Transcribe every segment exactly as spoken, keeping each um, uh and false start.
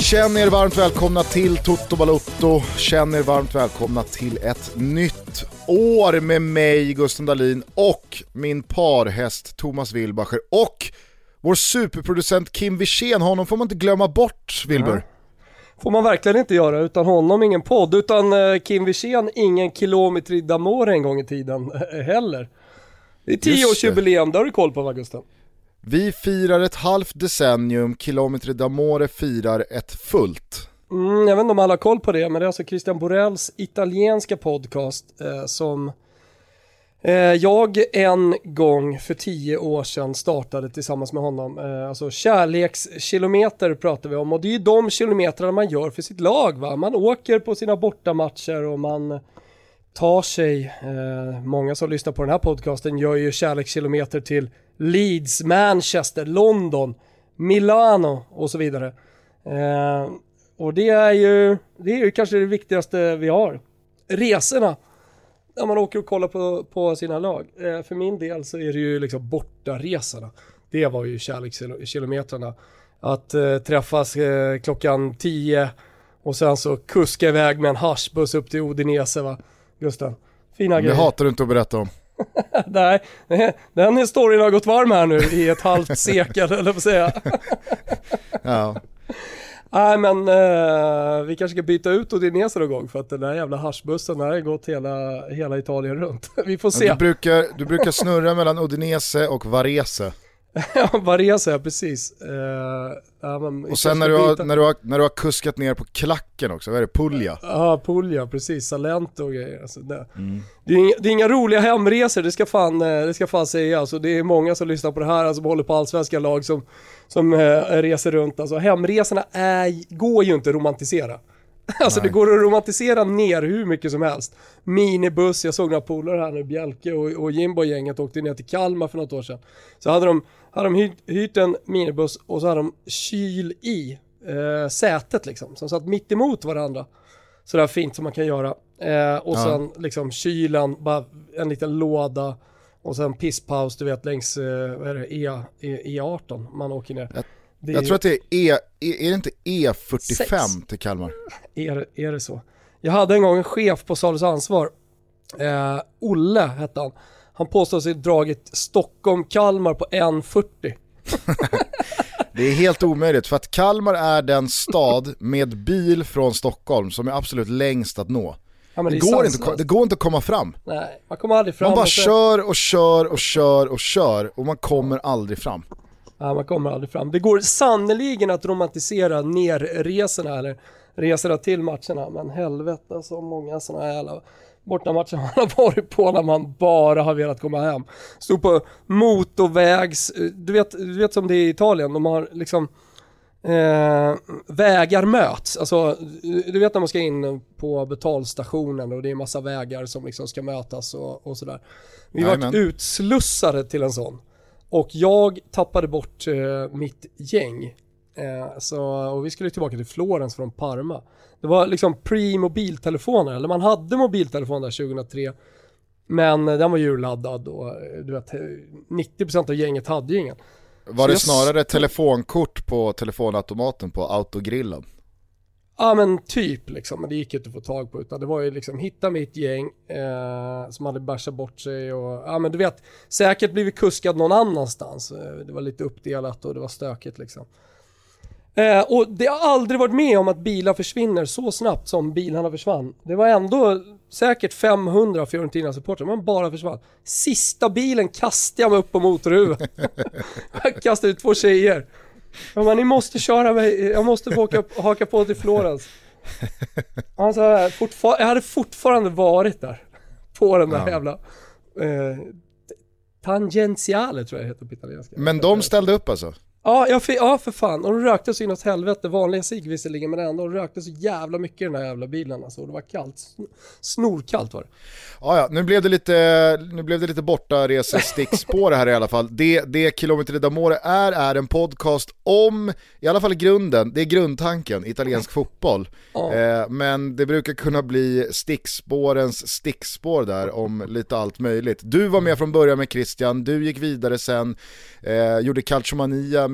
Känn er varmt välkomna till Toto Balotto. Känn er varmt välkomna till ett nytt år med mig, Gusten Dahlin, och min parhäst Thomas Wilbacher och vår superproducent Kim Wirsén. Honom får man inte glömma bort, Wilbur. Ja. Får man verkligen inte göra. Utan honom ingen podd. Utan uh, Kim Wirsén ingen Kilometri d'Amore en gång i tiden uh, heller. Det är tioårsjubileum, det har du koll på, va, Gusten? Vi firar ett halvt decennium, Kilometri d'Amore firar ett fullt. Mm, jag vet inte om alla har koll på det, men det är alltså Christian Borrells italienska podcast eh, som eh, jag en gång för tio år sedan startade tillsammans med honom. Eh, alltså kärlekskilometer pratar vi om, och det är ju de kilometrarna man gör för sitt lag, va? Man åker på sina bortamatcher och man tar sig, eh, många som lyssnar på den här podcasten gör ju kärlekskilometer till Leeds, Manchester, London, Milano och så vidare. Eh, och det är ju det är ju kanske det viktigaste vi har. Resorna, när man åker och kollar på, på sina lag. Eh, för min del så är det ju liksom bortaresorna. Det var ju kärlekskilometrarna. Att eh, träffas eh, klockan tio och sen så kuska iväg med en haschbuss upp till Udinese, va, Gustav? Fina grejer. Det hatar du inte att berätta om. Nej, den historien har gått varm här nu i ett halvt sekel, eller vad säga. Ja. Nej, men uh, vi kanske ska byta ut Udinese någon gång, för att den där jävla haschbussen har gått hela, hela Italien runt. Vi får se. Ja, du, brukar, du brukar snurra mellan Udinese och Varese. Ja, Varese, ja, precis. Uh, ja, men och sen när du, har, när, du har, när du har kuskat ner på klacken också, vad är det? Puglia? Ja, Puglia, precis. Salento och grejer. Alltså, det, mm. det, är inga, det är inga roliga hemresor, det ska fan, det ska fan säga. Alltså, det är många som lyssnar på det här, alltså, som håller på allsvenska lag som, som äh, reser runt. Alltså, hemresorna är, går ju inte att romantisera. Alltså Nej. Det går att romantisera ner hur mycket som helst. Minibuss, jag såg några polare här nu, Bjälke och, och Jimbo-gänget åkte ner till Kalmar för något år sedan. Så hade de, hade de hyrt, hyrt en minibuss och så hade de kyl i eh, sätet liksom, som satt mitt emot varandra. Så där fint som man kan göra. Eh, och ja. Sen liksom kylen, bara en liten låda och sen pisspaus, du vet, längs eh, vad är det, E, E, E arton man åker ner. Jag, jag tror att det är E, är det inte E fyrtiofem sex till Kalmar? Är, är det så? Jag hade en gång en chef på Salus Ansvar, eh, Olle hette han. Han påstod sig dragit Stockholm-Kalmar på en fyrtio. Det är helt omöjligt, för att Kalmar är den stad med bil från Stockholm som är absolut längst att nå. Ja, det, det, går inte, det går inte att komma fram. Nej, man kommer aldrig fram. Man bara och så... kör och kör och kör och kör och man kommer aldrig fram. Ja, man kommer aldrig fram. Det går sannoliken att romantisera nerresorna eller resorna till matcherna, men helvete så många sådana här bortamatcher man har varit på när man bara har velat komma hem. Stod på motorvägs, du vet, du vet som det är i Italien, de har liksom eh, vägar möts. Alltså, du vet när man ska in på betalstationen och det är en massa vägar som liksom ska mötas och, och sådär. Vi har varit utslussade till en sån. Och jag tappade bort eh, mitt gäng. Eh, så, och vi skulle tillbaka till Florens från Parma. Det var liksom pre-mobiltelefoner. Eller man hade mobiltelefon där tjugohundratre. Men den var ju urladdad. Och du vet, nittio procent av gänget hade ju ingen. Var så det jag... snarare telefonkort på telefonautomaten på autogrillen? Ja, men typ liksom. Men det gick inte att få tag på, utan det var ju liksom hitta mitt gäng eh, som hade bärsat bort sig och ja, men du vet, säkert blivit kuskad någon annanstans. Det var lite uppdelat och det var stökigt liksom. Eh, och det har aldrig varit med om att bilar försvinner så snabbt som bilarna försvann. Det var ändå säkert femhundra Fiorentina-supportrar, men bara försvann. Sista bilen kastade jag mig upp på motorhuvudet. Jag kastade ut två tjejer. Men ni måste köra mig, jag måste få åka, haka på till Florens. Alltså, fortfar- jag hade fortfarande varit där på den där ja. jävla eh, tangentiale tror jag det heter på italienska. Men de ställde upp alltså? Ja, jag fick, ja för fan. Och de rökte så inåt helvete. Vanliga cigg visserligen, men ändå. De rökte så jävla mycket i den här jävla bilen. Alltså. Och det var kallt. Snorkallt var det. Ja, ja. Nu blev det lite, nu blev det lite borta resestickspår här i alla fall. Det, det Kilometri d'Amore är, är en podcast om, i alla fall i grunden, det är grundtanken, italiensk fotboll. Ja. Eh, men det brukar kunna bli stickspårens stickspår där om lite allt möjligt. Du var med från början med Christian. Du gick vidare sen, eh, gjorde Calciomania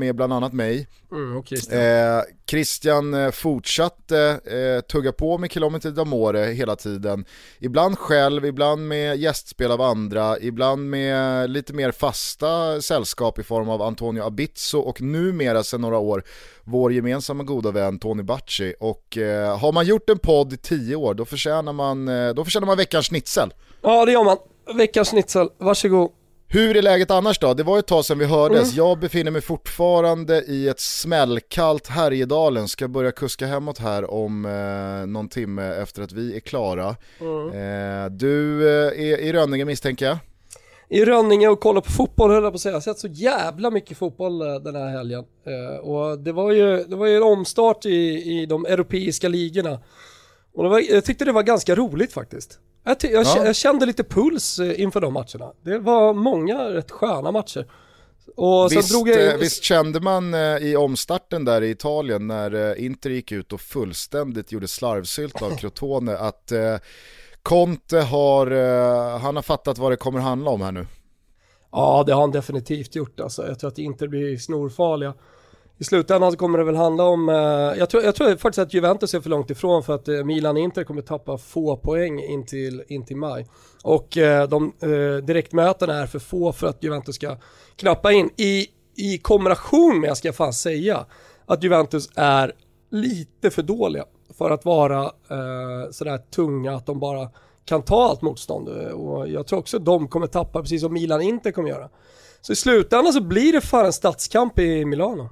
med bland annat mig. Mm, och Christian. Eh, Christian fortsatte eh, tugga på med Kilometer d'Amore hela tiden. Ibland själv, ibland med gästspel av andra, ibland med lite mer fasta sällskap i form av Antonio Abizzo och numera sedan några år vår gemensamma goda vän Tony Bacci. Och eh, har man gjort en podd i tio år då förtjänar man, eh, då förtjänar man veckans schnitzel. Ja, det gör man. Veckans schnitzel, varsågod. Hur är läget annars då? Det var ett tag sedan vi hördes. Mm. Jag befinner mig fortfarande i ett smällkallt Härjedalen. Ska börja kuska hemåt här om eh, någon timme efter att vi är klara. Mm. Eh, du eh, är i Rönninge misstänker jag? I Rönninge och kolla på fotboll höll jag på att säga. Jag har sett så jävla mycket fotboll den här helgen. Eh, och det var ju, det var ju en omstart i, i de europeiska ligorna. Och det var, jag tyckte det var ganska roligt faktiskt. Jag, ty- jag, ja. jag kände lite puls inför de matcherna. Det var många rätt sköna matcher. Och visst, sen drog jag in... visst kände man i omstarten där i Italien när Inter gick ut och fullständigt gjorde slarvsylt av Crotone att eh, Conte har, eh, han har fattat vad det kommer handla om här nu. Ja, det har han definitivt gjort. Alltså. Jag tror att Inter blir snorfarliga. I slutändan så kommer det väl handla om, eh, jag, tror, jag tror faktiskt att Juventus är för långt ifrån för att eh, Milan och Inter kommer tappa få poäng in till, in till maj. Och eh, de eh, direktmötena är för få för att Juventus ska knappa in. I, i kombination med, jag ska fan säga, att Juventus är lite för dåliga för att vara eh, sådär tunga att de bara kan ta allt motstånd. Och jag tror också att de kommer tappa precis som Milan och Inter kommer göra. Så i slutändan så blir det fan en stadskamp i Milano.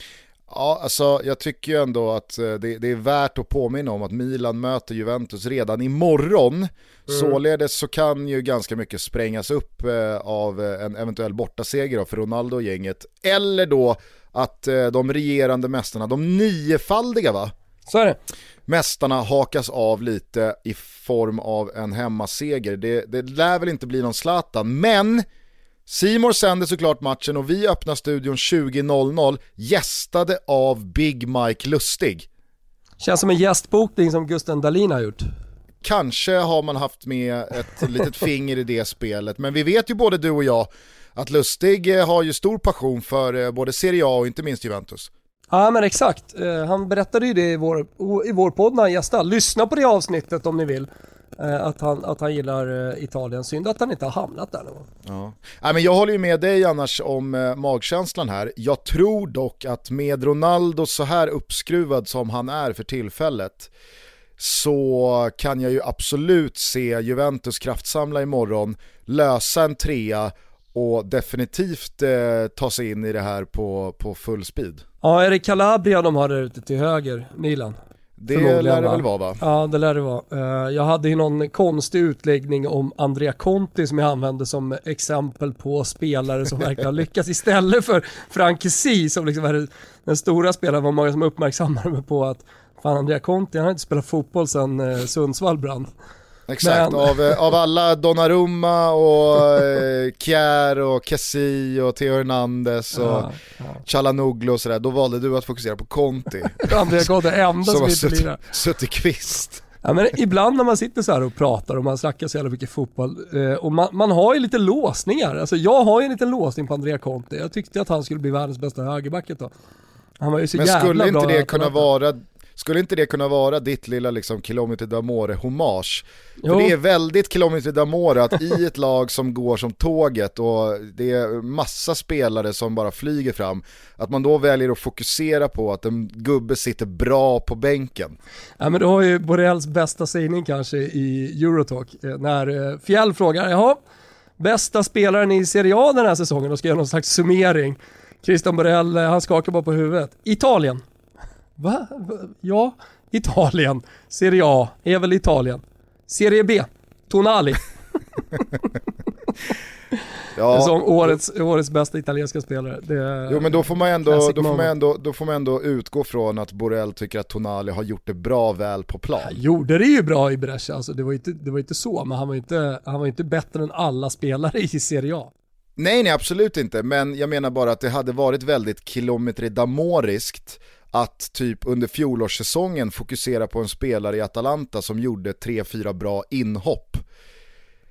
Ja, alltså jag tycker ju ändå att det, det är värt att påminna om att Milan möter Juventus redan imorgon. Mm. Således så kan ju ganska mycket sprängas upp eh, av en eventuell bortaseger för Ronaldo och gänget. Eller då att eh, de regerande mästarna, de niofaldiga va? Så är det. Mästarna hakas av lite i form av en hemmaseger. Det, det lär väl inte bli någon Zlatan, men... C More sänder såklart matchen och vi öppnar studion tjugo noll noll gästade av Big Mike Lustig. Känns som en gästbokning som Gusten Dahlin har gjort. Kanske har man haft med ett litet finger i det spelet, men vi vet ju både du och jag att Lustig har ju stor passion för både Serie A och inte minst Juventus. Ja men exakt, han berättade ju det i vår, i vår podd när han gästade. Lyssna på det avsnittet om ni vill. Att han, att han gillar Italien. Synd att han inte har hamnat där nu. Ja. Ja, men jag håller ju med dig annars om eh, magkänslan här. Jag tror dock att med Ronaldo så här uppskruvad som han är för tillfället så kan jag ju absolut se Juventus kraftsamla imorgon, lösa en trea och definitivt eh, ta sig in i det här på, på full speed. Ja, är det Calabria de har där ute till höger, Milan? Det lär det väl vara va? Ja, det lär det vara. Jag hade ju någon konstig utläggning om Andrea Conti som jag använde som exempel på spelare som verkligen har lyckats istället för Frank Kessie som liksom är den stora spelaren. Var många som uppmärksammade mig på att fan, Andrea Conti, han har inte spelat fotboll sedan Sundsvall brann. Exakt, men... av, av alla Donnarumma och eh, Kjär och Kessie och Theo Hernandez och ja, ja. Chalanoglu och sådär, då valde du att fokusera på Conti. Andrea Conti är enda som, som inte lirar. Suttit kvist. Ja, men ibland när man sitter så här och pratar och man snackar så jävla mycket fotboll eh, och man, man har ju lite låsningar. Alltså jag har ju en liten låsning på Andrea Conti. Jag tyckte att han skulle bli världens bästa högerback då. Han var ju så men jävla skulle inte bra det kunna vara Skulle inte det kunna vara ditt lilla liksom Kilometer d'Amore hommage? Jo. För det är väldigt Kilometer d'Amore att i ett lag som går som tåget och det är massa spelare som bara flyger fram, att man då väljer att fokusera på att en gubbe sitter bra på bänken. Ja, men du har ju Borrells bästa sägning kanske i Eurotalk när Fjäll frågar, jaha, bästa spelaren i Serie A den här säsongen, och ska göra någon slags summering. Christian Borrell, han skakar bara på huvudet. Italien. Va? Ja, Italien. Serie A är väl Italien. Serie B, Tonali. Ja. Som årets, årets bästa italienska spelare. Det jo, men då får man ändå, då får man ändå, då får man ändå utgå från att Borrell tycker att Tonali har gjort det bra väl på plan. Han gjorde det ju bra i Brescia, alltså, det var inte, det var inte så, men han var inte, han var inte bättre än alla spelare i Serie A. Nej, nej, absolut inte. Men jag menar bara att det hade varit väldigt Kilometer d'Amoriskt att typ under fjolårssäsongen fokusera på en spelare i Atalanta som gjorde tre, fyra bra inhopp.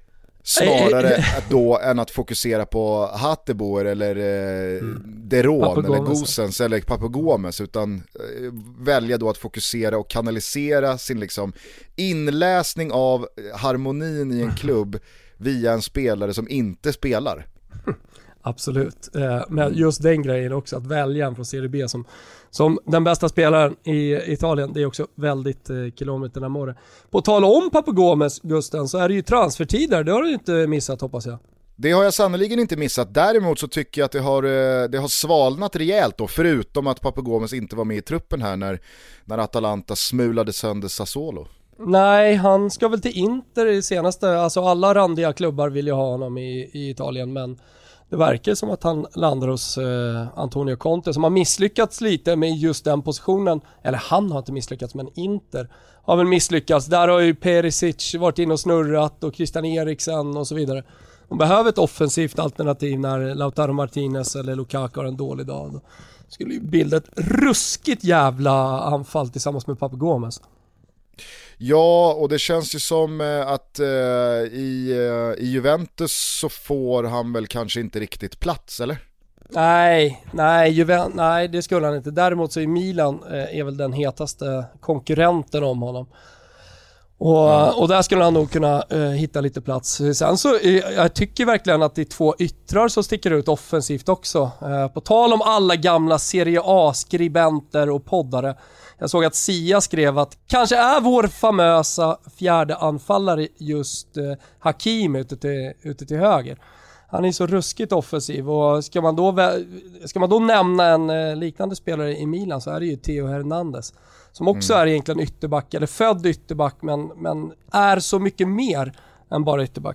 snarare att då än att fokusera på Hatteboer eller eh, mm. Deron eller Gosens eller Papagomes, utan eh, välja då att fokusera och kanalisera sin liksom inläsning av harmonin i en klubb via en spelare som inte spelar. Absolut, eh, men just den grejen också, att välja en från Serie B som, som den bästa spelaren i Italien, det är också väldigt eh, kilometer närmare. På tal om Papagomes, Gusten, så är det ju transfertider, det har du inte missat, hoppas jag. Det har jag sannoliken inte missat. Däremot så tycker jag att det har, det har svalnat rejält då, förutom att Papagomes inte var med i truppen här när, när Atalanta smulade sönder Sassuolo. Nej, han ska väl till Inter i senaste, alltså alla randiga klubbar vill ju ha honom i, i Italien, men det verkar som att han landar hos eh, Antonio Conte som har misslyckats lite med just den positionen. Eller han har inte misslyckats, men Inter har väl misslyckats. Där har ju Perisic varit in och snurrat och Christian Eriksen och så vidare. De behöver ett offensivt alternativ när Lautaro Martinez eller Lukaku har en dålig dag. Då skulle ju bilda ett ruskigt jävla anfall tillsammans med Papagomes. Ja, och det känns ju som att eh, i, eh, i Juventus så får han väl kanske inte riktigt plats, eller? Nej, nej, Juven- nej det skulle han inte. Däremot så är Milan eh, är väl den hetaste konkurrenten om honom. Och, mm. och där skulle han nog kunna eh, hitta lite plats. Sen så eh, jag tycker verkligen att det är två yttrar som sticker ut offensivt också. Eh, på tal om alla gamla Serie A-skribenter och poddare. Jag såg att Sia skrev att kanske är vår famösa fjärde anfallare just eh, Hakim ute till, ute till höger. Han är så ruskigt offensiv, och ska man då, ska man då nämna en eh, liknande spelare i Milan så är det ju Theo Hernandez. Som också mm. är egentligen ytterback, eller född ytterback, men, men är så mycket mer än bara ytterback.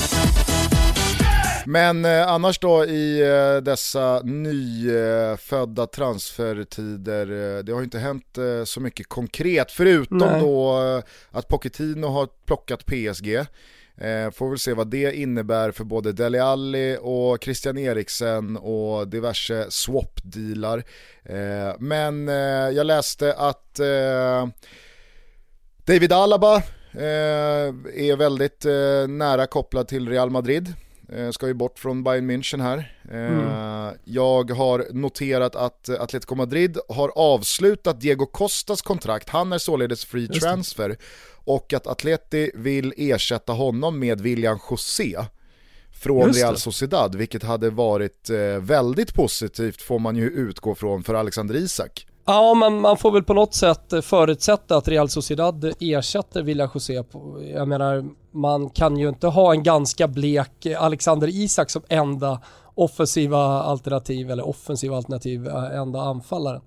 Men eh, annars då i eh, dessa nyfödda eh, transfertider, eh, det har ju inte hänt eh, så mycket konkret, förutom Nej. då eh, att Pochettino har plockat P S G. Eh, får väl se vad det innebär för både Dele Alli och Christian Eriksen och diverse swap-dealar. Eh, men eh, jag läste att eh, David Alaba eh, är väldigt eh, nära kopplad till Real Madrid. Ska ju bort från Bayern München här. Mm. Jag har noterat att Atletico Madrid har avslutat Diego Costas kontrakt. Han är således free transfer. Och att Atleti vill ersätta honom med William José från Real Sociedad, vilket hade varit väldigt positivt, får man ju utgå från, för Alexander Isak. Ja, men man får väl på något sätt förutsätta att Real Sociedad ersätter William José. Jag menar, man kan ju inte ha en ganska blek Alexander Isak som enda offensiva alternativ, eller offensiva alternativ, enda anfallaren.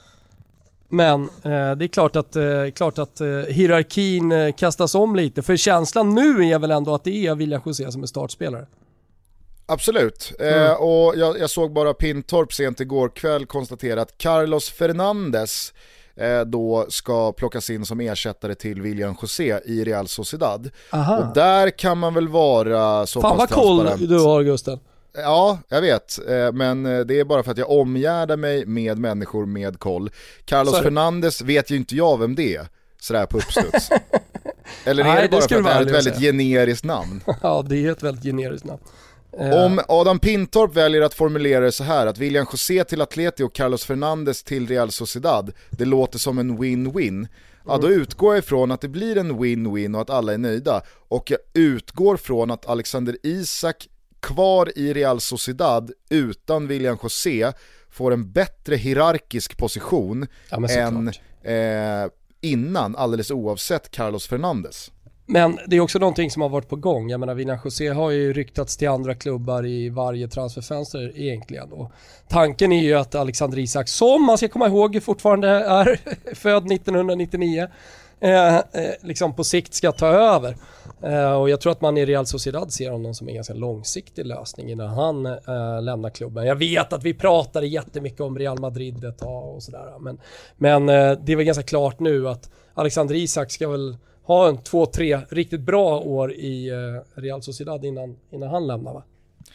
Men eh, det är klart att, eh, klart att eh, hierarkin eh, kastas om lite. För känslan nu är väl ändå att det är William José som är startspelare. Absolut, mm. eh, och jag, jag såg bara Pintorp sent igår kväll konstatera att Carlos Fernandes eh, då ska plockas in som ersättare till William José i Real Sociedad. Aha. Och där kan man väl vara så Fan, pass transparent. Fan vad koll du har, Gusten. Ja, jag vet, eh, men det är bara för att jag omgärdar mig med människor med koll. Carlos Fernandes vet ju inte jag vem det är, sådär på uppstuds. Eller är det bara det för att det är ett väldigt säga. generiskt namn? Ja, det är ett väldigt generiskt namn. Om Adam Pintorp väljer att formulera det så här, att William José till Atleti och Carlos Fernandes till Real Sociedad, det låter som en win-win. Ja, då utgår jag ifrån att det blir en win-win och att alla är nöjda. Och jag utgår från att Alexander Isak kvar i Real Sociedad utan William José får en bättre hierarkisk position ja, än eh, innan, alldeles oavsett Carlos Fernandes. Men det är också någonting som har varit på gång. Jag menar, William José har ju ryktats till andra klubbar i varje transferfönster egentligen. Och tanken är ju att Alexander Isak, som man ska komma ihåg fortfarande är född nittonhundranittionio, eh, eh, liksom på sikt ska ta över. Eh, och jag tror att man i Real Sociedad ser honom som en ganska långsiktig lösning innan han eh, lämnar klubben. Jag vet att vi pratade jättemycket om Real Madrid ett tag och sådär. Men, men eh, det är väl ganska klart nu att Alexander Isak ska väl ha en två, tre riktigt bra år i eh, Real Sociedad innan, innan han lämnar, va?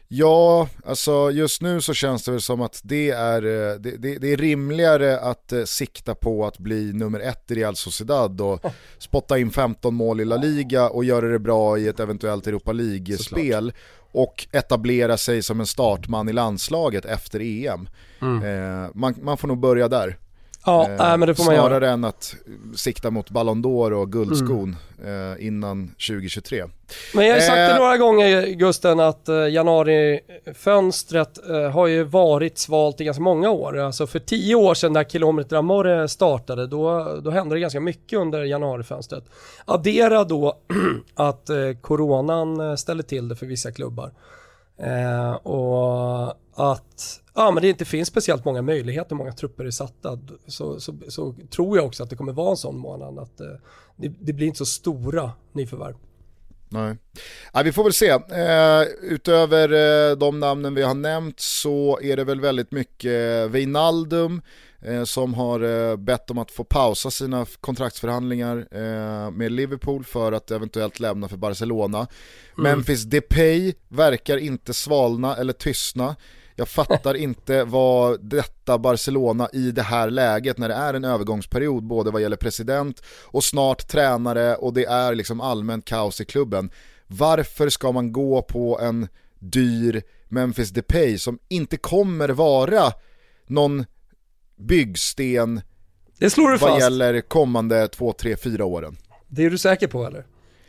Ja, alltså just nu så känns det väl som att det är, det, det, det är rimligare att eh, sikta på att bli nummer ett i Real Sociedad och spotta in femton mål i La Liga och göra det bra i ett eventuellt Europa League-spel och etablera sig som en startman i landslaget efter E M. Mm. Eh, man, man får nog börja där. Ja, eh, men det får man snarare göra. än att sikta mot Ballon d'Or och guldskon mm. eh, innan tjugo tjugotre. Men jag har sagt det eh, några gånger, Gusten, att eh, januarifönstret eh, har ju varit svalt i ganska många år. Alltså för tio år sedan när Kilometer Amore startade, då, då hände det ganska mycket under januarifönstret. Addera då att eh, coronan ställer till det för vissa klubbar. Eh, och att ja, men det inte finns speciellt många möjligheter, många trupper är satta, så, så, så tror jag också att det kommer vara en sån månad att eh, det, det blir inte så stora nyförvärv. Nej. Ja, vi får väl se. Eh, utöver eh, de namnen vi har nämnt så är det väl väldigt mycket Wijnaldum eh, som har eh, bett om att få pausa sina kontraktsförhandlingar eh, med Liverpool för att eventuellt lämna för Barcelona. Mm. Memphis Depay verkar inte svalna eller tystna. Jag fattar inte vad detta Barcelona i det här läget, när det är en övergångsperiod både vad gäller president och snart tränare och det är liksom allmänt kaos i klubben. Varför ska man gå på en dyr Memphis Depay som inte kommer vara någon byggsten det slår du vad fast. Gäller kommande två, tre, fyra åren? Det är du säker på, eller?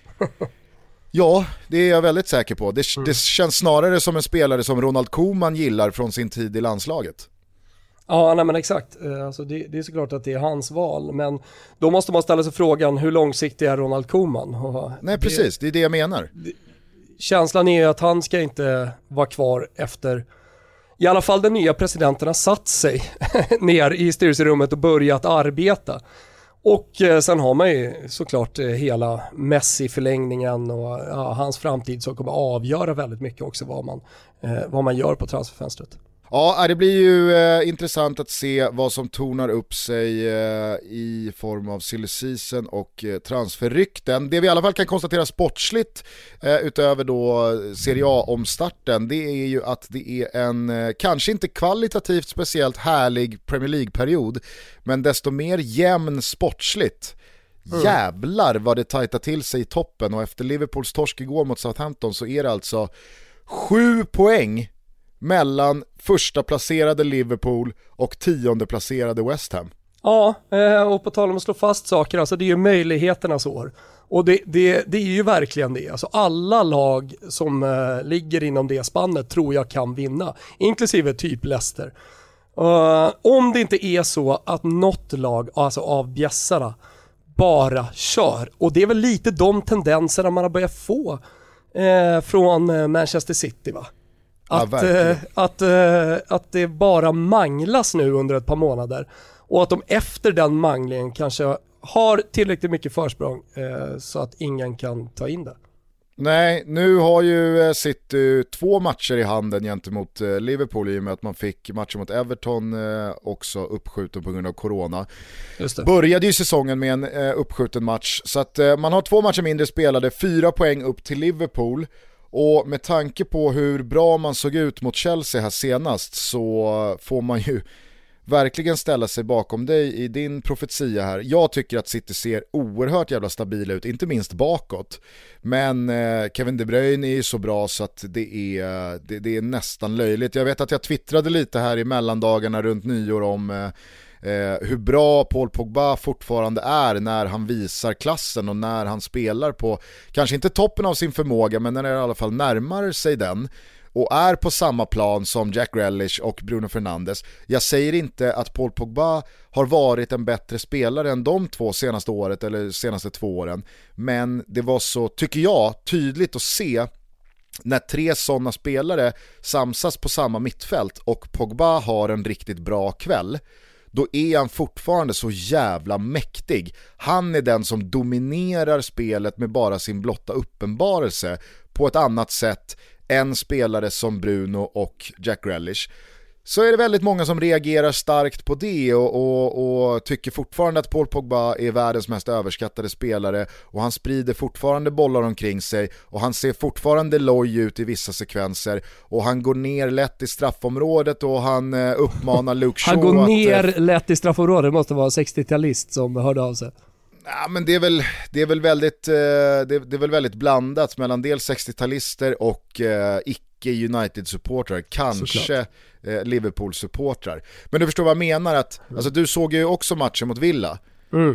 Ja, det är jag väldigt säker på. Det, mm. det känns snarare som en spelare som Ronald Koeman gillar från sin tid i landslaget. Ja, nej men exakt. Alltså det, det är såklart att det är hans val. Men då måste man ställa sig frågan, hur långsiktig är Ronald Koeman? Och nej, precis. Det, det är det jag menar. Det, känslan är ju att han ska inte vara kvar efter... I alla fall den nya presidenten har satt sig ner i styrelserummet och börjat arbeta. Och eh, sen har man ju såklart eh, hela Messi-förlängningen och ja, hans framtid som kommer avgöra väldigt mycket också vad man, eh, vad man gör på transferfönstret. Ja, det blir ju eh, intressant att se vad som tornar upp sig eh, i form av silly season och eh, transferrykten. Det vi i alla fall kan konstatera sportsligt eh, utöver då Serie A-omstarten, det är ju att det är en eh, kanske inte kvalitativt speciellt härlig Premier League-period, men desto mer jämn sportsligt. Mm. Jävlar vad det tajtar till sig i toppen, och efter Liverpools torsk igår mot Southampton så är det alltså sju poäng mellan första placerade Liverpool och tionde placerade West Ham. Ja, och på tal om att slå fast saker, alltså det är ju möjligheternas år. Och det, det, det är ju verkligen det. Alltså alla lag som uh, ligger inom det spannet tror jag kan vinna, inklusive typ Leicester. Uh, om det inte är så att något lag, alltså av bjässarna, bara kör. Och det är väl lite de tendenserna man har börjat få uh, från uh, Manchester City, va? Att, ja, äh, att, äh, att det bara manglas nu under ett par månader och att de efter den manglingen kanske har tillräckligt mycket försprång äh, så att ingen kan ta in det. Nej, nu har ju City två matcher i handen gentemot Liverpool i och med att man fick matchen mot Everton eh, också uppskjuten på grund av corona. Just det. Började ju säsongen med en eh, uppskjuten match, så att eh, man har två matcher mindre spelade, fyra poäng upp till Liverpool. Och med tanke på hur bra man såg ut mot Chelsea här senast så får man ju verkligen ställa sig bakom dig i din profetia här. Jag tycker att City ser oerhört jävla stabila ut, inte minst bakåt. Men eh, Kevin De Bruyne är ju så bra så att det är, det, det är nästan löjligt. Jag vet att jag twittrade lite här i mellandagarna runt nyår om eh, Eh, hur bra Paul Pogba fortfarande är när han visar klassen och när han spelar på, kanske inte toppen av sin förmåga, men när det i alla fall närmar sig den och är på samma plan som Jack Grealish och Bruno Fernandes. Jag säger inte att Paul Pogba har varit en bättre spelare än de två senaste året eller senaste två åren, men det var så, tycker jag, tydligt att se när tre sådana spelare samsas på samma mittfält och Pogba har en riktigt bra kväll. Då är han fortfarande så jävla mäktig. Han är den som dominerar spelet med bara sin blotta uppenbarelse på ett annat sätt än spelare som Bruno och Jack Grealish. så är det väldigt många som reagerar starkt på det och, och, och tycker fortfarande att Paul Pogba är världens mest överskattade spelare, och han sprider fortfarande bollar omkring sig och han ser fortfarande loj ut i vissa sekvenser och han går ner lätt i straffområdet och han eh, uppmanar Luke Shaw Han går att, ner eh, lätt i straffområdet, det måste vara en sextiotalist som hörde av sig. Ja, men det är väl, det är väl väldigt eh, det, är, det är väl väldigt blandat mellan dels sextiotalister och eh, icke United-supportrar, kanske eh, Liverpool-supportrar. Men du förstår vad jag menar, att mm. alltså, du såg ju också matchen mot Villa. Mm.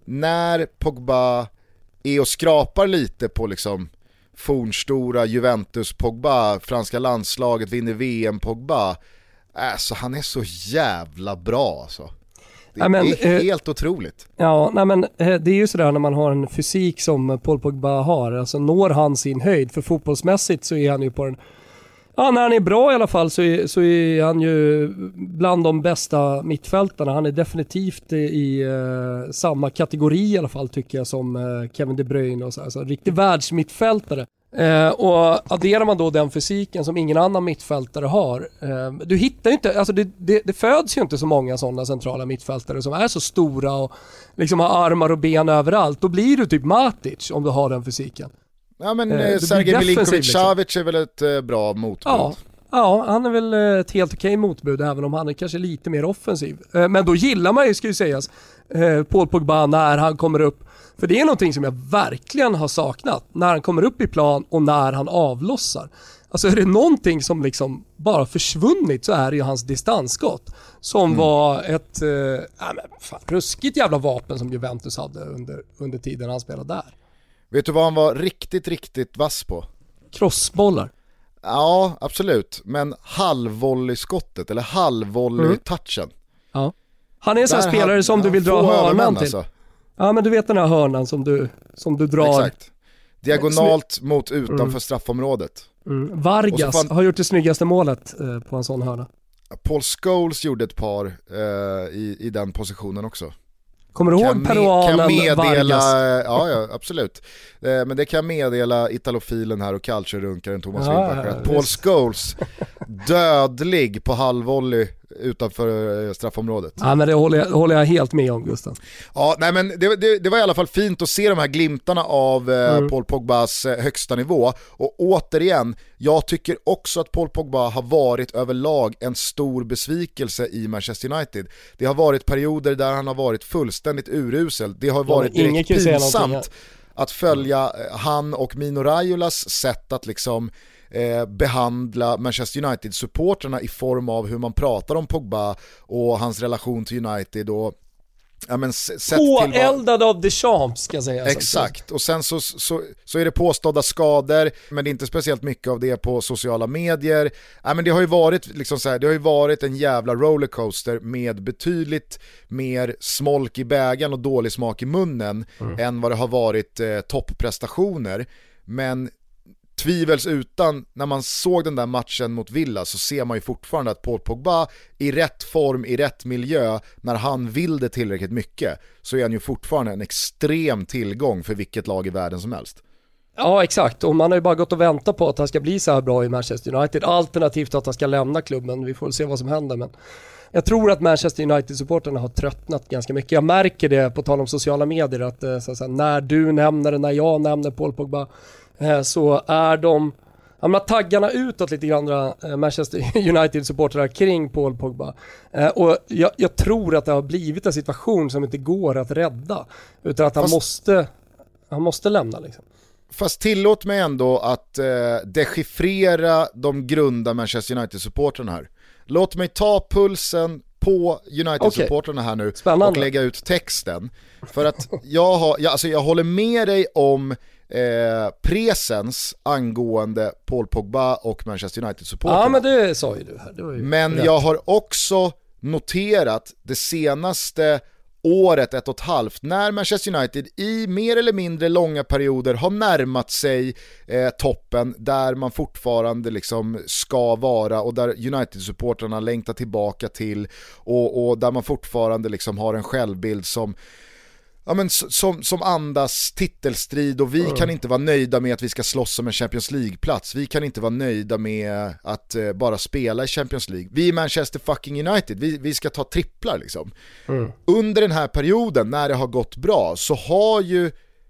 När Pogba är och skrapar lite på liksom fornstora Juventus Pogba, franska landslaget vinner V M Pogba, alltså han är så jävla bra alltså. Det ja, men, är helt eh, otroligt. Ja, nej men eh, det är ju sådär när man har en fysik som Paul Pogba har. Alltså når han sin höjd, för fotbollsmässigt så är han ju på den... Ja, när han är bra i alla fall så är, så är han ju bland de bästa mittfältarna. Han är definitivt i eh, samma kategori i alla fall, tycker jag, som eh, Kevin De Bruyne och så. Alltså en riktig världsmittfältare. Eh, och adderar man då den fysiken som ingen annan mittfältare har, eh, du hittar ju inte, alltså det, det, det föds ju inte så många sådana centrala mittfältare som är så stora och liksom har armar och ben överallt. Då blir du typ Matic om du har den fysiken. Ja, men eh, Sergej Milinkovic-Savic liksom. Är väl ett eh, bra motbud. Ja, ja, han är väl ett helt okej motbud, även om han är kanske lite mer offensiv. Eh, men då gillar man ju, ska ju sägas, eh, Paul Pogba när han kommer upp. För det är någonting som jag verkligen har saknat. När han kommer upp i plan och när han avlossar. Alltså är det någonting som liksom bara försvunnit, så är det ju hans distansskott. Som mm. var ett eh, äh, men fan, ruskigt jävla vapen som Juventus hade under, under tiden han spelade där. Vet du vad han var riktigt, riktigt vass på? Crossbollar. Ja, absolut. Men halvvolleyskottet eller halvvolley-touchen. Mm. Ja. Han är en sån spelare han, som du vill dra hörnan till. Alltså. Ja, men du vet den här hörnan som du, som du drar. Exakt. Diagonalt mot utanför mm. straffområdet. Mm. Vargas fan... har gjort det snyggaste målet eh, på en sån hörna. Paul Scholes gjorde ett par eh, i, i den positionen också. Kommer du ihåg peruanen Vargas? Ja, ja, absolut. Eh, men det kan jag meddela italofilen här och culture-runkaren Thomas ja, Wilbacher att Paul Scholes dödlig på halvvolley utanför straffområdet. Ja, men det håller jag, håller jag helt med om, Gustav. Ja, nej, men det, det, det var i alla fall fint att se de här glimtarna av eh, mm. Paul Pogbas eh, högsta nivå. Och återigen, jag tycker också att Paul Pogba har varit överlag en stor besvikelse i Manchester United. Det har varit perioder där han har varit fullständigt urusel. Det har varit ja, direkt pinsamt att följa han och Mino Raiolas sätt att liksom Eh, behandla Manchester United-supporterna i form av hur man pratar om Pogba och hans relation till United och ja, men sett påeldad till vad... av Deschamps, ska jag säga. Exakt, och sen så, så, så är det påstådda skador, men det är inte speciellt mycket av det på sociala medier. Ja, men det har ju varit liksom så här, det har ju varit en jävla rollercoaster med betydligt mer smolk i bägaren och dålig smak i munnen mm. än vad det har varit eh, topprestationer. Men tvivels utan, när man såg den där matchen mot Villa så ser man ju fortfarande att Paul Pogba i rätt form, i rätt miljö, när han vill det tillräckligt mycket, så är han ju fortfarande en extrem tillgång för vilket lag i världen som helst. Ja, exakt. Och man har ju bara gått och väntat på att han ska bli så här bra i Manchester United, alternativt att han ska lämna klubben. Vi får se vad som händer, men jag tror att Manchester United-supporterna har tröttnat ganska mycket. Jag märker det på tal om sociala medier, att så att säga, när du nämner det, när jag nämner Paul Pogba, så är de, de taggarna utåt lite grann, Manchester United-supportrar kring Paul Pogba. Och jag, jag tror att det har blivit en situation som inte går att rädda, utan att han, Fast... måste, han måste lämna liksom. Fast tillåt mig ändå att eh, dechiffrera de grunda Manchester United-supportrarna här. Låt mig ta pulsen på United-supportrarna okay. här nu. Spännande. Och lägga ut texten. För att jag, har, jag, alltså jag håller med dig om eh, presens angående Paul Pogba och Manchester United-supportrarna. Ja, men det sa ju du här. Det var ju men rätt. Jag har också noterat det senaste året, ett och ett halvt, när Manchester United i mer eller mindre långa perioder har närmat sig eh, toppen där man fortfarande liksom ska vara och där United-supportrarna längtar tillbaka till och, och där man fortfarande liksom har en självbild som Ja, men som, som andas titelstrid, och vi mm. kan inte vara nöjda med att vi ska slåss om en Champions League-plats. Vi kan inte vara nöjda med att uh, bara spela i Champions League. Vi är Manchester fucking United, vi, vi ska ta tripplar liksom. Mm. Under den här perioden när det har gått bra så har ju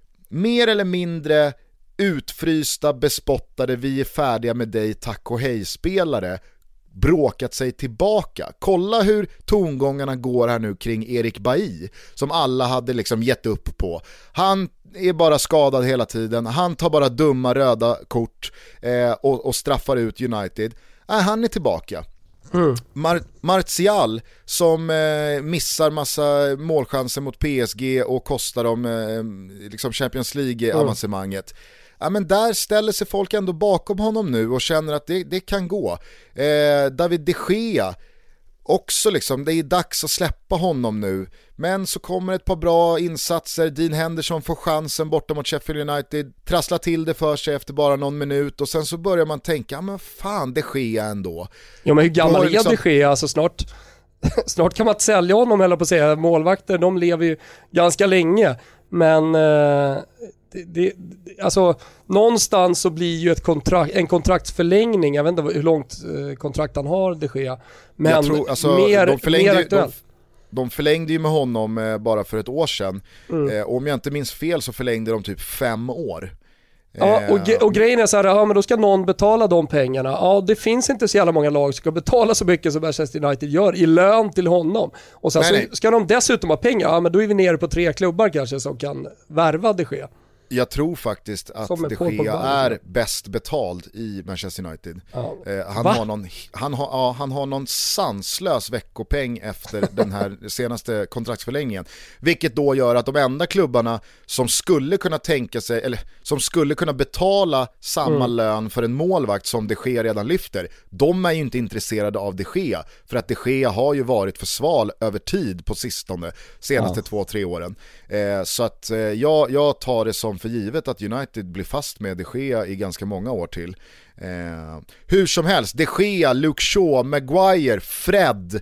mer eller mindre utfrysta, bespottade, vi är färdiga med dig, tack och hej-spelare bråkat sig tillbaka. Kolla hur tongångarna går här nu kring Erik Bailly, som alla hade liksom gett upp på. Han är bara skadad hela tiden, han tar bara dumma röda kort eh, och, och straffar ut United. Äh, han är tillbaka. Mm. Mar- Martial som eh, missar massa målchanser mot P S G och kostar dem eh, liksom Champions League-avancemanget. Mm. Ja, men där ställer sig folk ändå bakom honom nu och känner att det, det kan gå. Eh, David de Gea också liksom, det är dags att släppa honom nu. Men så kommer ett par bra insatser. Dean Henderson får chansen borta mot Sheffield United, trasslar till det för sig efter bara någon minut, och sen så börjar man tänka, ja men fan, de Gea ändå. Ja, men hur gammal är liksom... de Gea? Alltså snart, snart kan man inte sälja honom, eller på att säga. Målvakter, de lever ju ganska länge. Men... Eh... Det, det, alltså någonstans så blir ju ett kontrakt, en kontraktsförlängning, jag vet inte hur långt eh, kontrakt han har, det sker, men jag tror, alltså, mer, de förlängde, mer aktuellt. De, de förlängde ju med honom eh, bara för ett år sedan. Mm. Eh, om jag inte minns fel så förlängde de typ fem år. Ja, och, ge, och grejen är så här, ja, men då ska någon betala de pengarna. Ja, det finns inte så jävla många lag som ska betala så mycket som Manchester United gör i lön till honom. Och sen nej, så nej. Ska de dessutom ha pengar, ja men då är vi nere på tre klubbar kanske som kan värva det ske. Jag tror faktiskt att de Gea är bäst betald i Manchester United. Ja. Eh, han, har någon, han, har, ja, han har någon sanslös veckopeng efter den här senaste kontraktsförlängningen. Vilket då gör att de enda klubbarna som skulle kunna tänka sig, eller som skulle kunna betala samma mm. lön för en målvakt som de Gea redan lyfter, de är ju inte intresserade av de Gea. För att de Gea har ju varit för sval över tid på sistone, senaste ja. två, tre åren. Eh, så att eh, jag, jag tar det som för givet att United blir fast med de Gea i ganska många år till. Eh, hur som helst, de Gea, Luke Shaw, Maguire, Fred,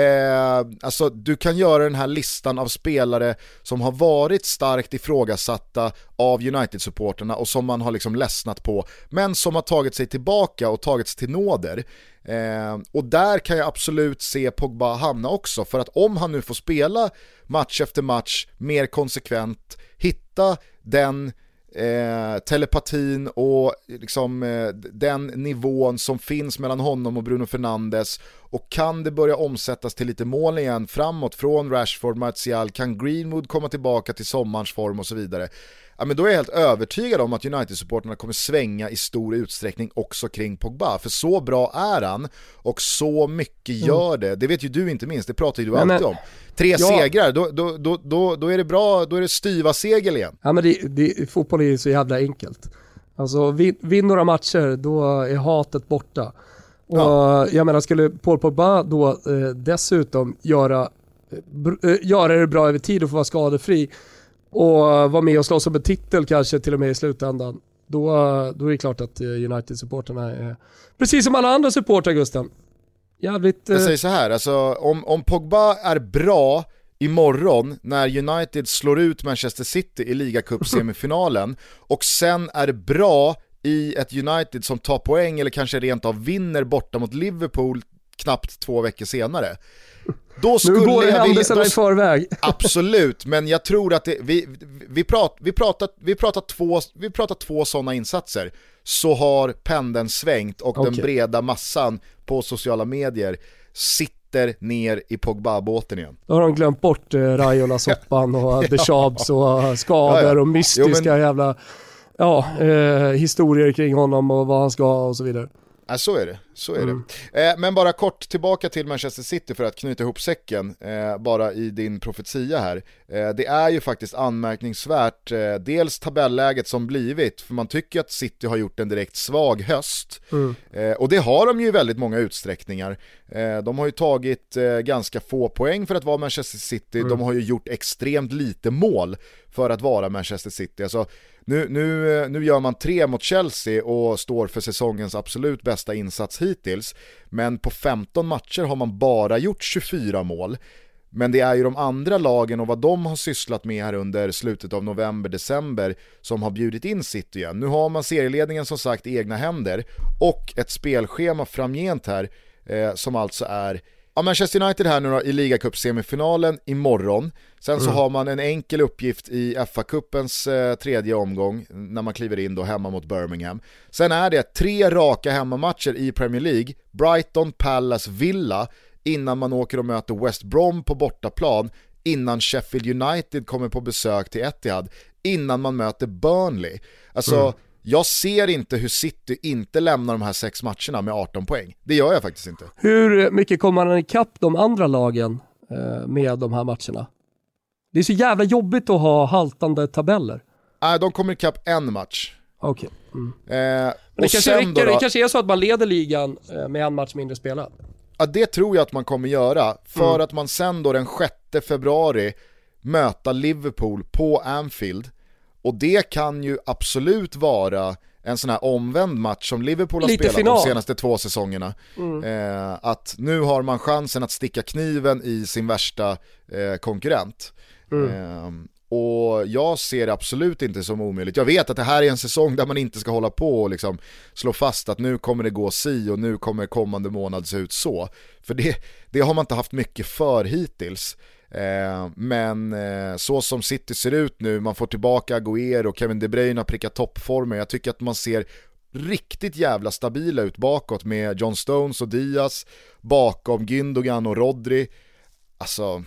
eh, alltså du kan göra den här listan av spelare som har varit starkt ifrågasatta av United-supporterna och som man har liksom ledsnat på, men som har tagit sig tillbaka och tagits till nåder. Eh, och där kan jag absolut se Pogba hamna också, för att om han nu får spela match efter match mer konsekvent, hitta den eh, telepatin och liksom eh, den nivån som finns mellan honom och Bruno Fernandes, och kan det börja omsättas till lite mål igen framåt från Rashford, Martial, kan Greenwood komma tillbaka till sommarens form och så vidare, ja, men då är jag helt övertygad om att United-supporterna kommer svänga i stor utsträckning också kring Pogba, för så bra är han och så mycket gör det. Det vet ju du inte minst, det pratar ju du alltid om. Tre ja. segrar, då, då, då, då, då är det bra, då är det styva segel igen. Ja, men det, det, fotboll är ju så jävla enkelt. Alltså vinn vin några matcher, då är hatet borta. Och ja. jag menar, skulle Paul Pogba då eh, dessutom göra, eh, göra det bra över tid och få vara skadefri och vara med och slåss om en titel kanske till och med i slutändan, då, då är det klart att United-supporterna är precis som alla andra supportrar, Gusten. Jävligt... Jag säger så här, alltså, om, om Pogba är bra imorgon när United slår ut Manchester City i ligacup-semifinalen och sen är bra i ett United som tar poäng eller kanske rent av vinner borta mot Liverpool knappt två veckor senare, då skulle nu går jag vilja, då, i förväg. Absolut, men jag tror att det, vi, vi, prat, vi, pratar, vi, pratar två, vi pratar två sådana insatser, så har pendeln svängt och okay. den breda massan på sociala medier sitter ner i Pogba-båten igen. Då har de glömt bort eh, Raiola-soppan och Deschamps och skador ja, ja. och mystiska jo, men... jävla ja, eh, historier kring honom och vad han ska och så vidare. Ja, så är det, så är mm. det. Eh, men bara kort tillbaka till Manchester City för att knyta ihop säcken, eh, bara i din profetia här. Eh, det är ju faktiskt anmärkningsvärt, eh, dels tabelläget som blivit, för man tycker att City har gjort en direkt svag höst. Mm. Eh, och det har de ju i väldigt många utsträckningar. Eh, de har ju tagit eh, ganska få poäng för att vara Manchester City. Mm. De har ju gjort extremt lite mål för att vara Manchester City. Alltså, nu, nu, nu gör man tre mot Chelsea och står för säsongens absolut bästa insats hittills. Men på femton matcher har man bara gjort tjugofyra mål. Men det är ju de andra lagen och vad de har sysslat med här under slutet av november, december som har bjudit in City igen. Nu har man serieledningen som sagt i egna händer och ett spelschema framgent här eh, som alltså är ja, Manchester United här nu då, i ligacup-semifinalen imorgon. Sen mm. så har man en enkel uppgift i F A-cupens eh, tredje omgång när man kliver in då hemma mot Birmingham. Sen är det tre raka hemmamatcher i Premier League. Brighton, Palace, Villa innan man åker och möter West Brom på bortaplan, innan Sheffield United kommer på besök till Etihad, innan man möter Burnley. Alltså mm. jag ser inte hur City inte lämnar de här sex matcherna med arton poäng. Det gör jag faktiskt inte. Hur mycket kommer man ikapp de andra lagen eh, med de här matcherna? Det är så jävla jobbigt att ha haltande tabeller. Nej, äh, de kommer ikapp en match. Okej. Okay. Mm. Eh, Men det kanske, räcker, då, det kanske är så att man leder ligan eh, med en match mindre spelad. Ja, det tror jag att man kommer göra för mm. att man sen då den sjätte februari möta Liverpool på Anfield. Och det kan ju absolut vara en sån här omvänd match som Liverpool har lite spelat final. de senaste två säsongerna. Mm. Eh, att nu har man chansen att sticka kniven i sin värsta eh, konkurrent. Mm. Eh, och jag ser det absolut inte som omöjligt. Jag vet att det här är en säsong där man inte ska hålla på och liksom slå fast att nu kommer det gå si och nu kommer kommande månad se ut så. För det, det har man inte haft mycket för hittills. Eh, men eh, så som City ser ut nu, man får tillbaka Agüero och Kevin De Bruyne har prickat toppformen. Jag tycker att man ser riktigt jävla stabila ut bakåt med John Stones och Diaz bakom Gündogan och Rodri. Alltså,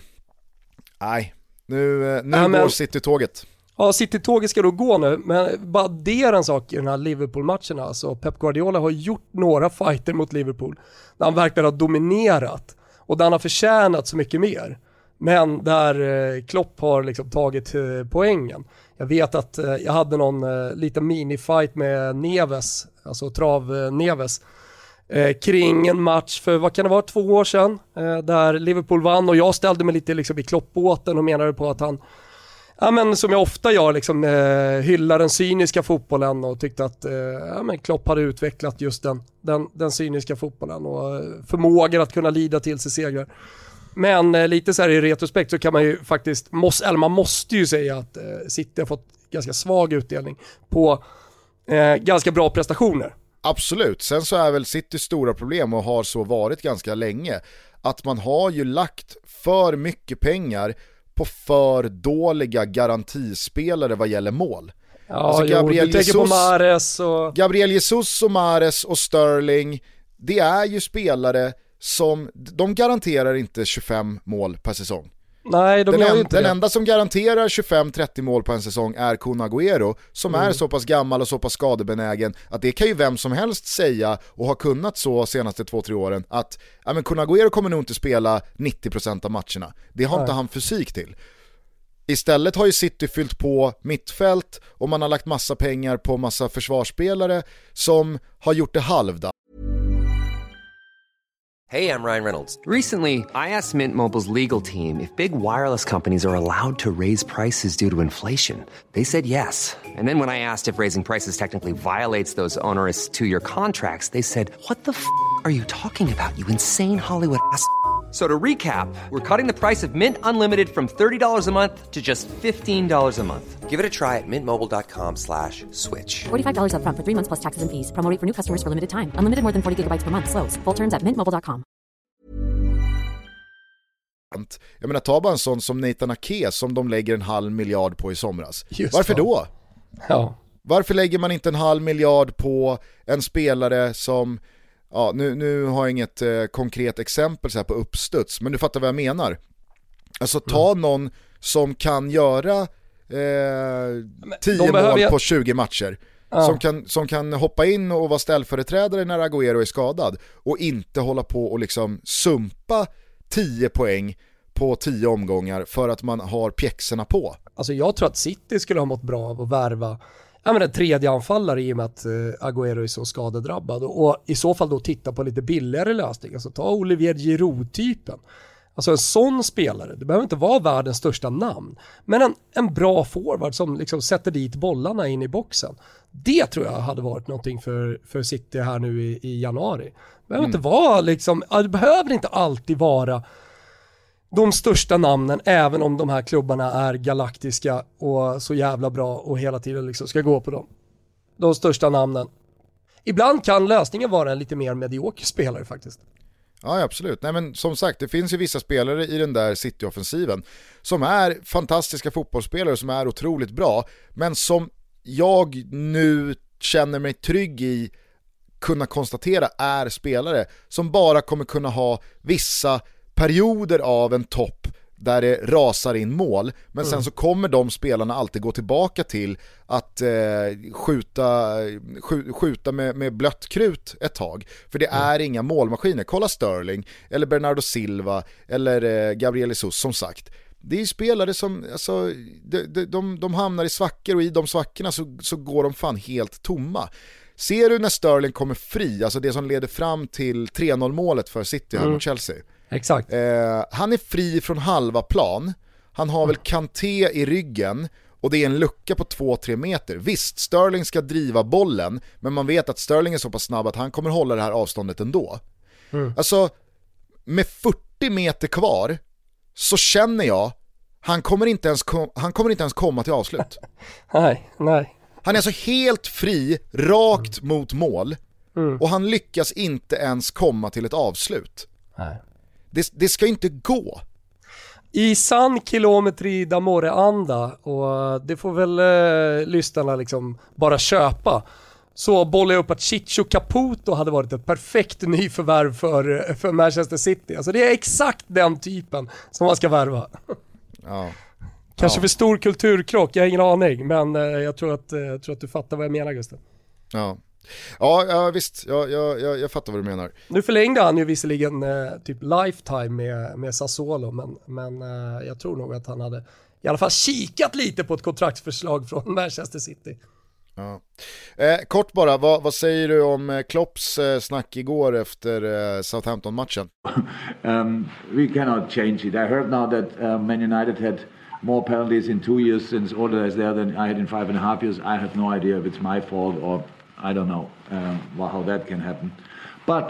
nej. Nu, nu ja, men, går City-tåget. Ja, City-tåget ska då gå nu. Men bara det är en sak i den här Liverpool-matchen. Alltså, Pep Guardiola har gjort några fighter mot Liverpool där han verkligen har dominerat och där han har förtjänat så mycket mer. Men där eh, Klopp har liksom tagit eh, poängen. Jag vet att eh, jag hade någon eh, liten mini-fight med Neves, alltså Trav eh, Neves, eh, kring en match för, vad kan det vara, två år sedan, eh, där Liverpool vann och jag ställde mig lite liksom i Klopp-båten och menade på att han, ja men som jag ofta gör, liksom eh, hyllar den cyniska fotbollen och tyckte att eh, ja, men Klopp hade utvecklat just den, den, den cyniska fotbollen och eh, förmågan att kunna lida till sig segrar. Men eh, lite så här i retrospekt så kan man ju faktiskt, måste, eller man måste ju säga att eh, City har fått ganska svag utdelning på eh, ganska bra prestationer. Absolut, sen så är väl Citys stora problem och har så varit ganska länge att man har ju lagt för mycket pengar på för dåliga garantispelare vad gäller mål. Ja, alltså Gabriel, jo, Jesus, på Mahrez och... Gabriel Jesus och Mahrez och Sterling, det är ju spelare som, de garanterar inte tjugofem mål per säsong. Nej, de den, gör en, ju inte den det. enda som garanterar tjugofem till trettio mål på en säsong är Kun Agüero, som mm. är så pass gammal och så pass skadebenägen att det kan ju vem som helst säga och har kunnat så senaste två, tre åren att ja, men Kun Agüero kommer nog inte spela nittio procent av matcherna. Det har Nej. inte han fysik till. Istället har ju City fyllt på mittfält och man har lagt massa pengar på massa försvarsspelare som har gjort det halvda. Hey, I'm Ryan Reynolds. Recently, I asked Mint Mobile's legal team if big wireless companies are allowed to raise prices due to inflation. They said yes. And then when I asked if raising prices technically violates those onerous two-year contracts, they said, what the f*** are you talking about, you insane Hollywood ass f- So to recap, we're cutting the price of Mint Unlimited from thirty dollars a month to just fifteen dollars a month. Give it a try at mintmobile.com slash switch. forty-five dollars up front for three months plus taxes and fees. Promo rate for new customers for limited time. Unlimited more than forty gigabytes per month. Slows full terms at mint mobile dot com. Jag menar, ta bara en sån som Nathan Ake som de lägger en halv miljard på i somras. Just Varför det. då? Ja. Varför lägger man inte en halv miljard på en spelare som, ja, nu, nu har jag inget eh, konkret exempel så här på uppstuds, men du fattar vad jag menar. Alltså ta mm. någon som kan göra eh, tio mål jag... på tjugo matcher. Ja. Som, kan, som kan hoppa in och vara ställföreträdare när Agüero är skadad och inte hålla på och liksom sumpa tio poäng på tio omgångar för att man har pjäxorna på. Alltså jag tror att City skulle ha mått bra av att värva ja, men en tredje anfallare i och med att uh, Agüero är så skadedrabbad och, och i så fall då titta på lite billigare lösning. Alltså ta Olivier Giroud-typen. Alltså en sån spelare, det behöver inte vara världens största namn, men en, en bra forward som liksom sätter dit bollarna in i boxen. Det tror jag hade varit någonting för, för City här nu i, i januari. Det behöver mm. inte vara liksom, det behöver inte alltid vara de största namnen, även om de här klubbarna är galaktiska och så jävla bra och hela tiden liksom ska gå på dem. De största namnen. Ibland kan lösningen vara en lite mer medioker spelare faktiskt. Ja, absolut. Nej, men som sagt, det finns ju vissa spelare i den där City-offensiven som är fantastiska fotbollsspelare, som är otroligt bra, men som jag nu känner mig trygg i kunna konstatera är spelare som bara kommer kunna ha vissa perioder av en topp där det rasar in mål, men mm. sen så kommer de spelarna alltid gå tillbaka till att eh, skjuta, sk- skjuta med, med blött krut ett tag, för det mm. är inga målmaskiner. Kolla Sterling eller Bernardo Silva eller eh, Gabriel Jesus, som sagt. Det är ju spelare som alltså, de, de, de, de hamnar i svackor, och i de svackorna så, så går de fan helt tomma. Ser du när Sterling kommer fri, alltså det som leder fram till tre noll målet för City här mm. mot Chelsea. Exakt. Eh, han är fri från halva plan. Han har väl Kanté i ryggen och det är en lucka på två tre meter. Visst, Sterling ska driva bollen, men man vet att Sterling är så pass snabb att han kommer hålla det här avståndet ändå. Mm. Alltså, med fyrtio meter kvar så känner jag han kommer inte ens, kom- han kommer inte ens komma till avslut. nej, nej. Han är alltså helt fri, rakt mm. mot mål mm. och han lyckas inte ens komma till ett avslut. Nej. Det, det ska inte gå. I sann kilometri d'amore-anda, och det får väl eh, lyssnarna liksom bara köpa, så bollar jag upp att Chicho Caputo hade varit ett perfekt nyförvärv för, för Manchester City. Alltså det är exakt den typen som man ska värva. Ja. Kanske ja. för stor kulturkrock, jag har ingen aning, men eh, jag, tror att, eh, jag tror att du fattar vad jag menar, Gustav. Ja. Ja, ja visst, jag, jag, jag, jag fattar vad du menar. Nu förlängde han ju visserligen eh, typ lifetime med, med Sassuolo, men, men eh, jag tror nog att han hade i alla fall kikat lite på ett kontraktsförslag från Manchester City. Ja. Eh, kort bara, vad, vad säger du om eh, Klopps eh, snack igår efter eh, Southampton-matchen? um, we cannot change it. I heard now that uh, Man United had more penalties in two years since Ole is there than I had in five and a half years. I have no idea if it's my fault or I don't know um, how that can happen. But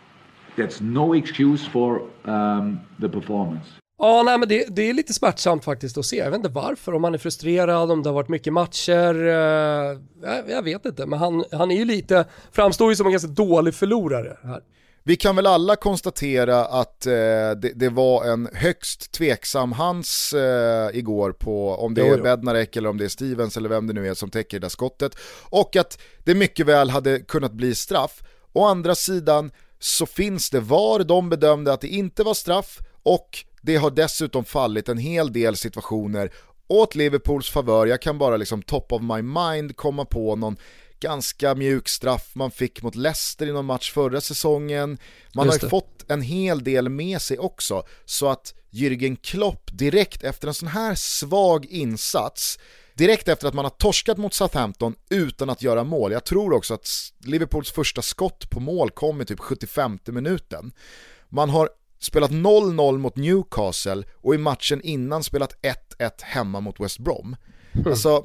that's no excuse for um, the performance. Ja, nej, men det, det är lite smärtsamt faktiskt att se. Jag vet inte varför, om han är frustrerad, om det har varit mycket matcher. Uh, jag, jag vet inte, men han, han är ju lite, framstår ju som en ganska dålig förlorare här. Vi kan väl alla konstatera att eh, det, det var en högst tveksam hands eh, igår på om det jo, är Bednarek eller om det är Stevens eller vem det nu är som täcker det där skottet. Och att det mycket väl hade kunnat bli straff. Å andra sidan så finns det var de bedömde att det inte var straff, och det har dessutom fallit en hel del situationer åt Liverpools favör. Jag kan bara liksom top of my mind komma på någon ganska mjuk straff man fick mot Leicester i någon match förra säsongen. Man har ju fått en hel del med sig också, så att Jürgen Klopp direkt efter en sån här svag insats, direkt efter att man har torskat mot Southampton utan att göra mål. Jag tror också att Liverpools första skott på mål kom i typ sjuttiofemte minuten. Man har spelat noll noll mot Newcastle och i matchen innan spelat ett ett hemma mot West Brom. Mm. Alltså,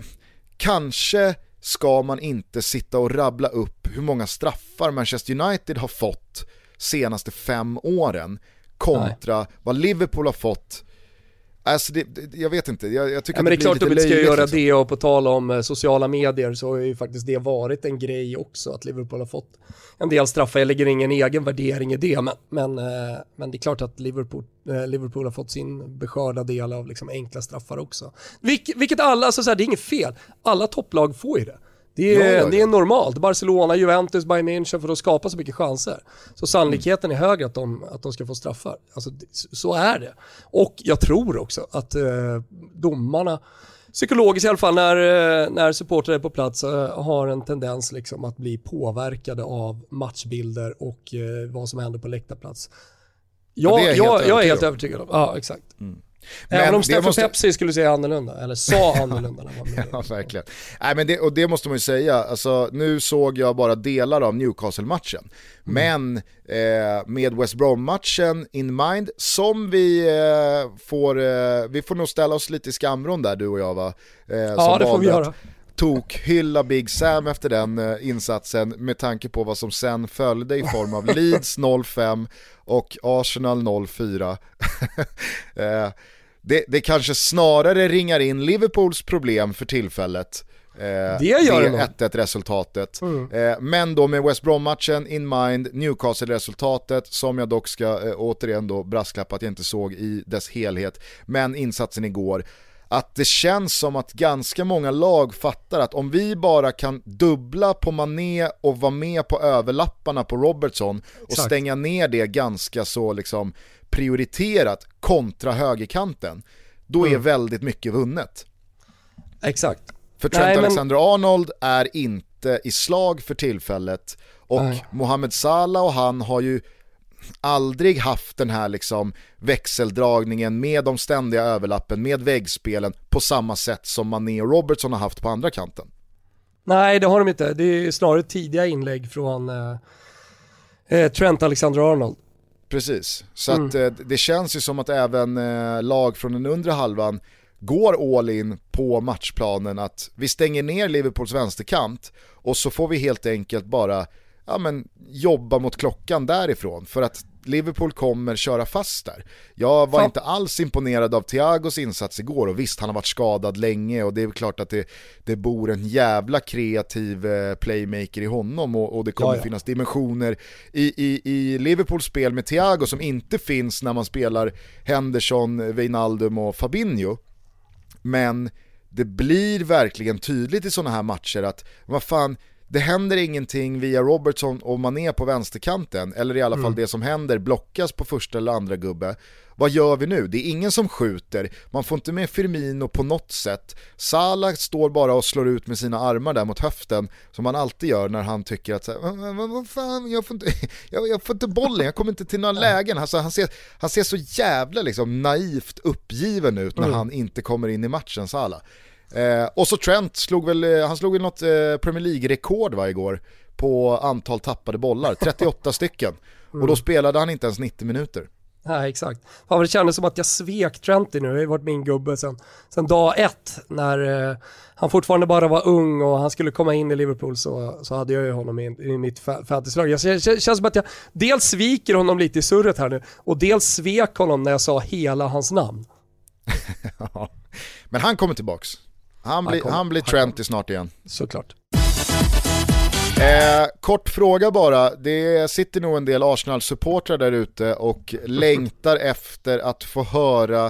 kanske ska man inte sitta och rabbla upp hur många straffar Manchester United har fått senaste fem åren kontra Nej. vad Liverpool har fått. Alltså det, det, jag vet inte, jag, jag tycker ja, men det, det är klart att vi ska göra liksom. det, och på tal om eh, sociala medier så har ju faktiskt det varit en grej också, att Liverpool har fått en del straffar. Jag lägger ingen egen värdering i det, men, men, eh, men det är klart att Liverpool, eh, Liverpool har fått sin beskörda del av liksom enkla straffar också. Vilk, vilket alla, alltså så här, det är inget fel, alla topplag får ju det. Det är, ja, ja, ja. det är normalt. Barcelona, Juventus, Bayern München, för att skapa så mycket chanser. Så sannolikheten är högre att de, att de ska få straffar. Alltså, så är det. Och jag tror också att eh, domarna, psykologiskt i alla fall, när, när supportrar är på plats, eh, har en tendens liksom att bli påverkade av matchbilder och eh, vad som händer på läktarplats. Jag, ja, är jag, jag är helt övertygad om. Ja, exakt. Mm. Även men om Stefan måste... Pepsi skulle säga annorlunda, eller sa annorlunda. Ja, verkligen. Nej, men det, och det måste man ju säga, alltså, nu såg jag bara delar av Newcastle-matchen. Mm. Men eh, med West Brom-matchen in mind, som vi eh, får, eh, vi får nog ställa oss lite i skamron där, du och jag, va? Eh, ja, det får vi göra. tok hylla Big Sam efter den uh, insatsen med tanke på vad som sen följde i form av Leeds noll fem och Arsenal noll fyra. uh, det, det kanske snarare ringar in Liverpools problem för tillfället. Eh, det gör det ett ett resultatet. Mm. Eh, men då med West Brom-matchen in mind, Newcastle-resultatet som jag dock ska eh, återigen då brasklappa att jag inte såg i dess helhet, men insatsen igår, att det känns som att ganska många lag fattar att om vi bara kan dubbla på Mané och vara med på överlapparna på Robertson och Exakt. stänga ner det ganska så liksom prioriterat kontra högerkanten, då mm. är väldigt mycket vunnet. Exakt. För Trent Nej, men... Alexander-Arnold är inte i slag för tillfället och Nej. Mohamed Salah och han har ju aldrig haft den här liksom växeldragningen med de ständiga överlappen, med väggspelen på samma sätt som Mané och Robertson har haft på andra kanten. Nej, det har de inte. Det är snarare tidiga inlägg från eh, Trent Alexander-Arnold. Precis, så mm. att eh, det känns ju som att även eh, lag från den undre halvan går all in på matchplanen, att vi stänger ner Liverpools vänsterkant och så får vi helt enkelt bara ja, men, jobba mot klockan därifrån, för att Liverpool kommer köra fast där. Jag var Fan. inte alls imponerad av Thiagos insats igår, och visst, han har varit skadad länge och det är klart att det, det bor en jävla kreativ eh, playmaker i honom, och, och det kommer ja, ja. finnas dimensioner i, i, i Liverpools spel med Thiago som inte finns när man spelar Henderson, Wijnaldum och Fabinho. Men det blir verkligen tydligt i såna här matcher att vad fan, det händer ingenting via Robertson och Mané på vänsterkanten, eller i alla fall mm. det som händer blockas på första eller andra gubbe. Vad gör vi nu? Det är ingen som skjuter, man får inte med Firmino på något sätt. Salah står bara och slår ut med sina armar där mot höften, som han alltid gör när han tycker att vad, vad fan, jag får, inte, jag, jag får inte bollen, jag kommer inte till några lägen. Alltså, han, ser, han ser så jävla liksom naivt uppgiven ut när mm. han inte kommer in i matchen, Salah. Eh, och så Trent slog väl, han slog väl något eh, Premier League-rekord va, igår på antal tappade bollar, trettioåtta stycken. Mm. Och då spelade han inte ens nittio minuter. Nej, exakt. Fan, det kändes som att jag svek Trent nu. Det har ju varit min gubbe sen, sen dag ett. När eh, han fortfarande bara var ung och han skulle komma in i Liverpool, så, så hade jag ju honom i, i mitt fantasylag. Jag det känns som att jag dels sviker honom lite i surret här nu, och dels svek honom när jag sa hela hans namn. Men han kommer tillbaks. Han, bli, han, kom, han blir Trent i snart igen. Såklart. Eh, kort fråga bara. Det sitter nog en del Arsenal-supportrar där ute och längtar efter att få höra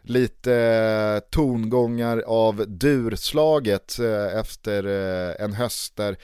lite tongångar av durslaget eh, efter eh, en höst där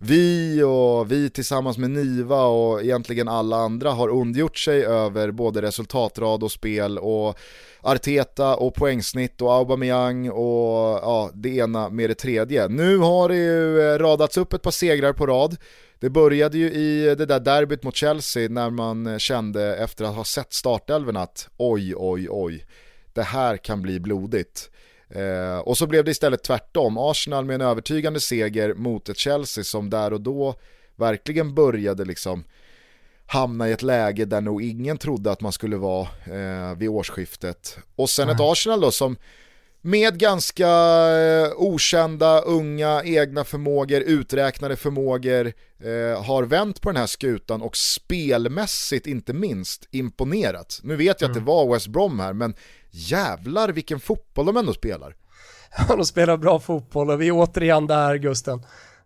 vi och vi tillsammans med Niva och egentligen alla andra har ondgjort sig över både resultatrad och spel och Arteta och poängsnitt och Aubameyang och ja, det ena med det tredje. Nu har det ju radats upp ett par segrar på rad. Det började ju i det där derbyt mot Chelsea när man kände efter att ha sett startelven att oj, oj, oj, det här kan bli blodigt. Eh, och så blev det istället tvärtom. Arsenal med en övertygande seger mot ett Chelsea som där och då verkligen började liksom hamna i ett läge där nog ingen trodde att man skulle vara eh, vid årsskiftet. Och sen Nej. ett Arsenal då som med ganska eh, okända, unga, egna förmågor, uträknade förmågor eh, har vänt på den här skutan och spelmässigt inte minst imponerat. Nu vet jag mm. att det var West Brom här, men jävlar vilken fotboll de ändå spelar. Ja, de spelar bra fotboll och vi är återigen där, Gusten.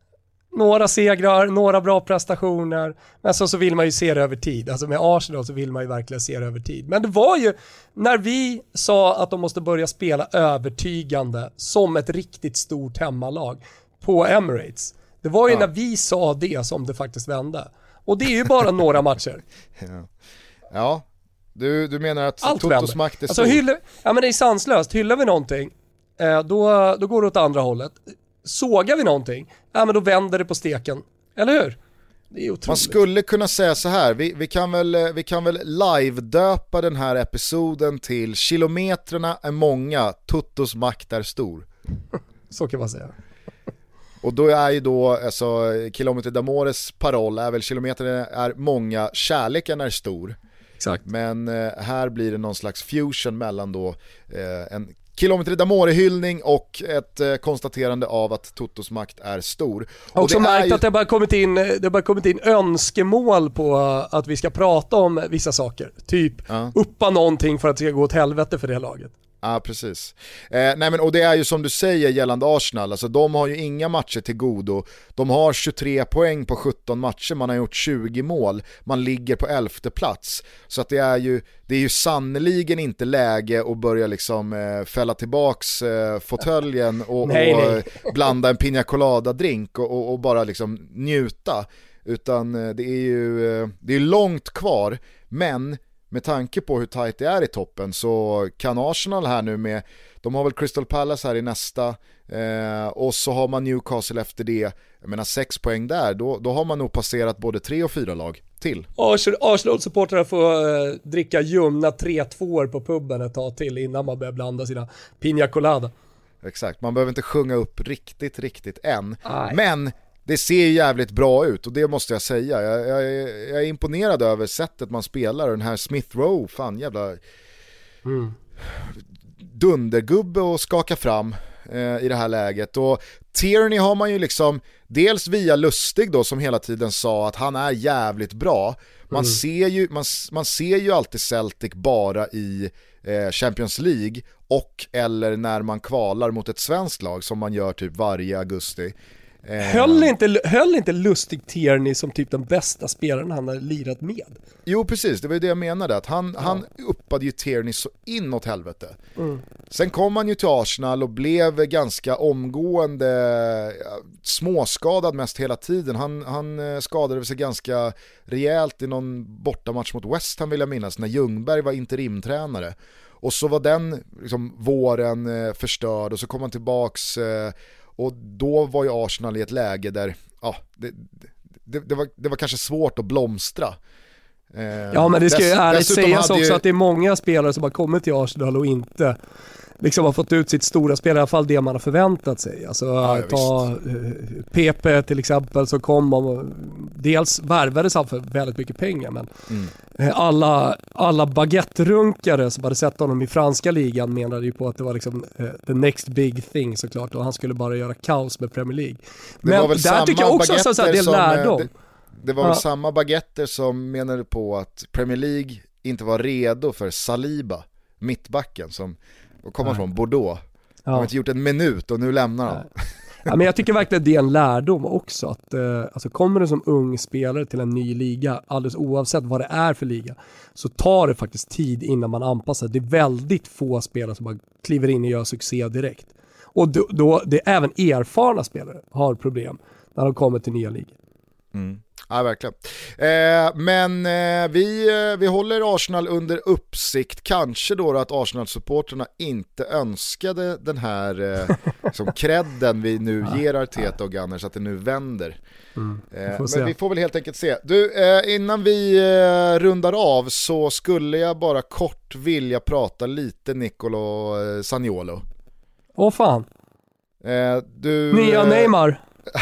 Några segrar, några bra prestationer, men så, så vill man ju se det över tid. Alltså med Arsenal så vill man ju verkligen se det över tid. Men det var ju när vi sa att de måste börja spela övertygande som ett riktigt stort hemmalag på Emirates. Det var ju ja. när vi sa det som det faktiskt vände. Och det är ju bara några matcher. Ja, ja. Du, du menar att Allt Totos vänder. makt är alltså, stor? Hylla, ja men det är sanslöst. Hyllar vi någonting, eh, då, då går det åt andra hållet. Sågar vi någonting, ja men då vänder det på steken. Eller hur? Det är otroligt. Man skulle kunna säga så här, vi, vi kan väl, vi kan väl live-döpa den här episoden till kilometrarna är många, Totos makt är stor. Så kan man säga. Och då är ju då, alltså, Kilometer d'Amores paroll är väl kilometrarna är många, kärleken är stor. Exakt. Men eh, här blir det någon slags fusion mellan då eh, en Kilometer d'amore-hyllning och ett eh, konstaterande av att Totos makt är stor. Och också märkt ju... att det bara kommit in det bara kommit in önskemål på att vi ska prata om vissa saker. Typ ja. uppa någonting för att det ska gå åt helvete för det laget. Ja, precis. Eh, nej men, och det är ju som du säger gällande Arsenal, alltså de har ju inga matcher till godo. De har tjugotre poäng på sjutton matcher, man har gjort tjugo mål, man ligger på elfte plats. Så att det är ju, det är ju sannoliken inte läge att börja liksom eh, fälla tillbaks eh, fåtöljen och, nej, och nej. blanda en pina colada drink och, och, och bara liksom njuta. Utan eh, det är ju eh, det är långt kvar, men med tanke på hur tajt det är i toppen så kan Arsenal här nu med, de har väl Crystal Palace här i nästa eh, och så har man Newcastle efter det, jag menar sex poäng där, då, då har man nog passerat både tre och fyra lag till. Arsenal-supportrar får eh, dricka ljumna tre tvåor på puben ett tag till innan man börjar blanda sina pina colada. Exakt, man behöver inte sjunga upp riktigt, riktigt än. Aj. Men det ser ju jävligt bra ut och det måste jag säga. Jag, jag, jag är imponerad över sättet man spelar. Den här Smith Rowe, fan jävla mm. dundergubbe och skaka fram eh, i det här läget. Och Tierney har man ju liksom, dels via Lustig då som hela tiden sa att han är jävligt bra. Man, mm. ser, ju, man, man ser ju alltid Celtic bara i eh, Champions League och eller när man kvalar mot ett svenskt lag som man gör typ varje augusti. Höll inte, höll inte Lustig Tierney som typ den bästa spelaren han har lirat med? Jo, precis. Det var ju det jag menade. Att han, ja. han uppade ju Tierney så inåt helvete. Mm. Sen kom han ju till Arsenal och blev ganska omgående småskadad mest hela tiden. Han, han skadade sig ganska rejält i någon bortamatch mot West Ham vill jag minnas, när Ljungberg var interimtränare. Och så var den liksom, våren förstörd och så kom han tillbaks... Och då var ju Arsenal i ett läge där ja, det, det, det, var, det var kanske svårt att blomstra. Eh, ja, men det ska ju dess, ärligt sägas också ju... att det är många spelare som har kommit till Arsenal och inte liksom har fått ut sitt stora spel, i alla fall det man har förväntat sig. Alltså ja, ta visst. P P till exempel som kom och dels värvades han för väldigt mycket pengar, men mm. alla, alla baguette-runkare som hade sett honom i franska ligan menade ju på att det var liksom uh, the next big thing såklart, och han skulle bara göra kaos med Premier League. Men det var väl där tycker jag också så, så här, det är lärdom. Det, det var ja. väl samma baguetter som menade på att Premier League inte var redo för Saliba, mittbacken som och kommer från Bordeaux. Ja. Han har inte gjort en minut och nu lämnar han. Ja, men jag tycker verkligen det är en lärdom också. Att, eh, alltså kommer du som ung spelare till en ny liga, alldeles oavsett vad det är för liga, så tar det faktiskt tid innan man anpassar. Det är väldigt få spelare som bara kliver in och gör succé direkt. Och då, då det är även erfarna spelare har problem när de kommer till nya ligor. Mm. Ja, verkligen. Eh, men eh, vi, eh, vi håller Arsenal under uppsikt. Kanske då att Arsenal-supporterna inte önskade den här eh, som credden vi nu ger Arteta och Gunners, att det nu vänder. Mm, eh, men se. Vi får väl helt enkelt se. Du, eh, innan vi eh, rundar av så skulle jag bara kort vilja prata lite Nicolo eh, Zaniolo. Åh fan. Eh, du, Nya eh, Neymar.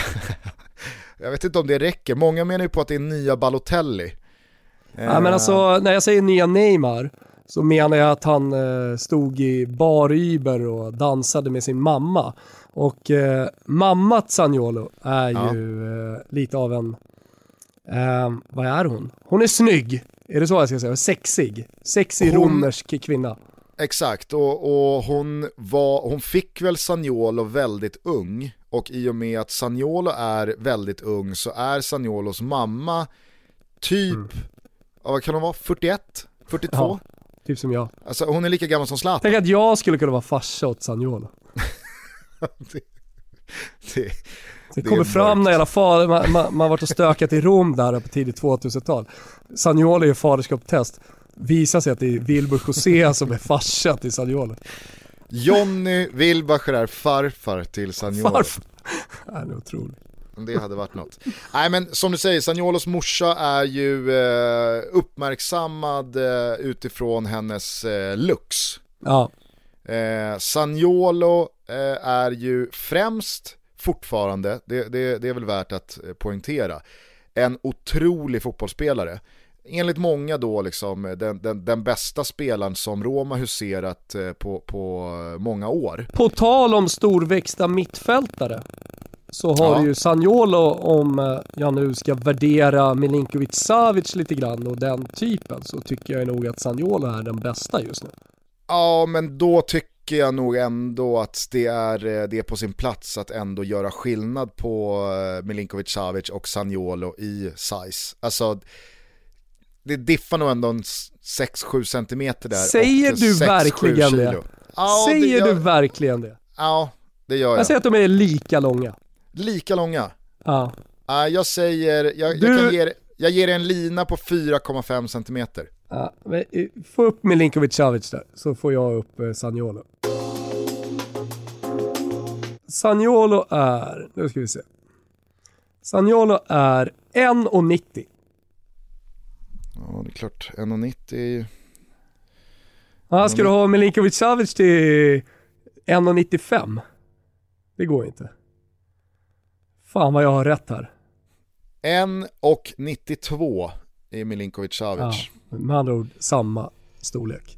Jag vet inte om det räcker. Många menar ju på att det är nya Balotelli. Ja, men alltså, när jag säger nya Neymar så menar jag att han eh, stod i baryber och dansade med sin mamma. Och eh, mamma Zaniolo är ja. ju eh, lite av en... Eh, vad är hon? Hon är snygg. Är det så jag ska säga? Sexig. Sexig hon... romersk kvinna. Exakt, och, och hon, var, hon fick väl Zaniolo väldigt ung. Och i och med att Zaniolo är väldigt ung så är Zaniolos mamma typ, mm. vad kan hon vara, fyrtioett, fyrtiotvå? Ja, typ som jag. Alltså hon är lika gammal som Zlatan. Tänk att jag skulle kunna vara farsa åt Zaniolo. det, det, det kommer fram när hela far, man, man, man varit och stökat i Rom där på tidigt tvåtusental. Zaniolo är faderskapstest. Visar sig att det är Wilbur José som är farsa till Zaniolo. Johnny Wilbacher är farfar till Zaniolo. Farfar? Det är otroligt. Det hade varit något. Nej, men som du säger, Zaniolos morsa är ju eh, uppmärksammad eh, utifrån hennes eh, looks. Ja. Eh, Zaniolo eh, är ju främst fortfarande, det, det, det är väl värt att eh, poängtera, en otrolig fotbollsspelare. enligt många då liksom den, den, den bästa spelaren som Roma huserat på, på många år. På tal om storväxta mittfältare så har ja. ju Zaniolo, om jag nu ska värdera Milinkovic-Savic lite grann och den typen, så tycker jag nog att Zaniolo är den bästa just nu. Ja, men då tycker jag nog ändå att det är, det är på sin plats att ändå göra skillnad på Milinkovic-Savic och Zaniolo i size. Alltså det diffar nog ändå sex sju centimeter där. Säger du sex, verkligen det? Ja, Säger det gör... du verkligen det? Ja, det gör jag. Jag säger att de är lika långa. Lika långa? Ja. Ja, jag säger, jag, du... jag, kan ge, jag ger en lina på fyra komma fem centimeter. Ja, men få upp Milinkovic-Savic där, så får jag upp eh, Zaniolo. Zaniolo är, nu ska vi se. Zaniolo är en komma nittio. Ja, det är klart. en komma nittio. Ja, ska du ha Milinkovic-Savic till en komma nittiofem? Det går inte. Fan vad jag har rätt här. en komma nittiotvå är Milinkovic-Savic. Ja, med andra ord samma storlek.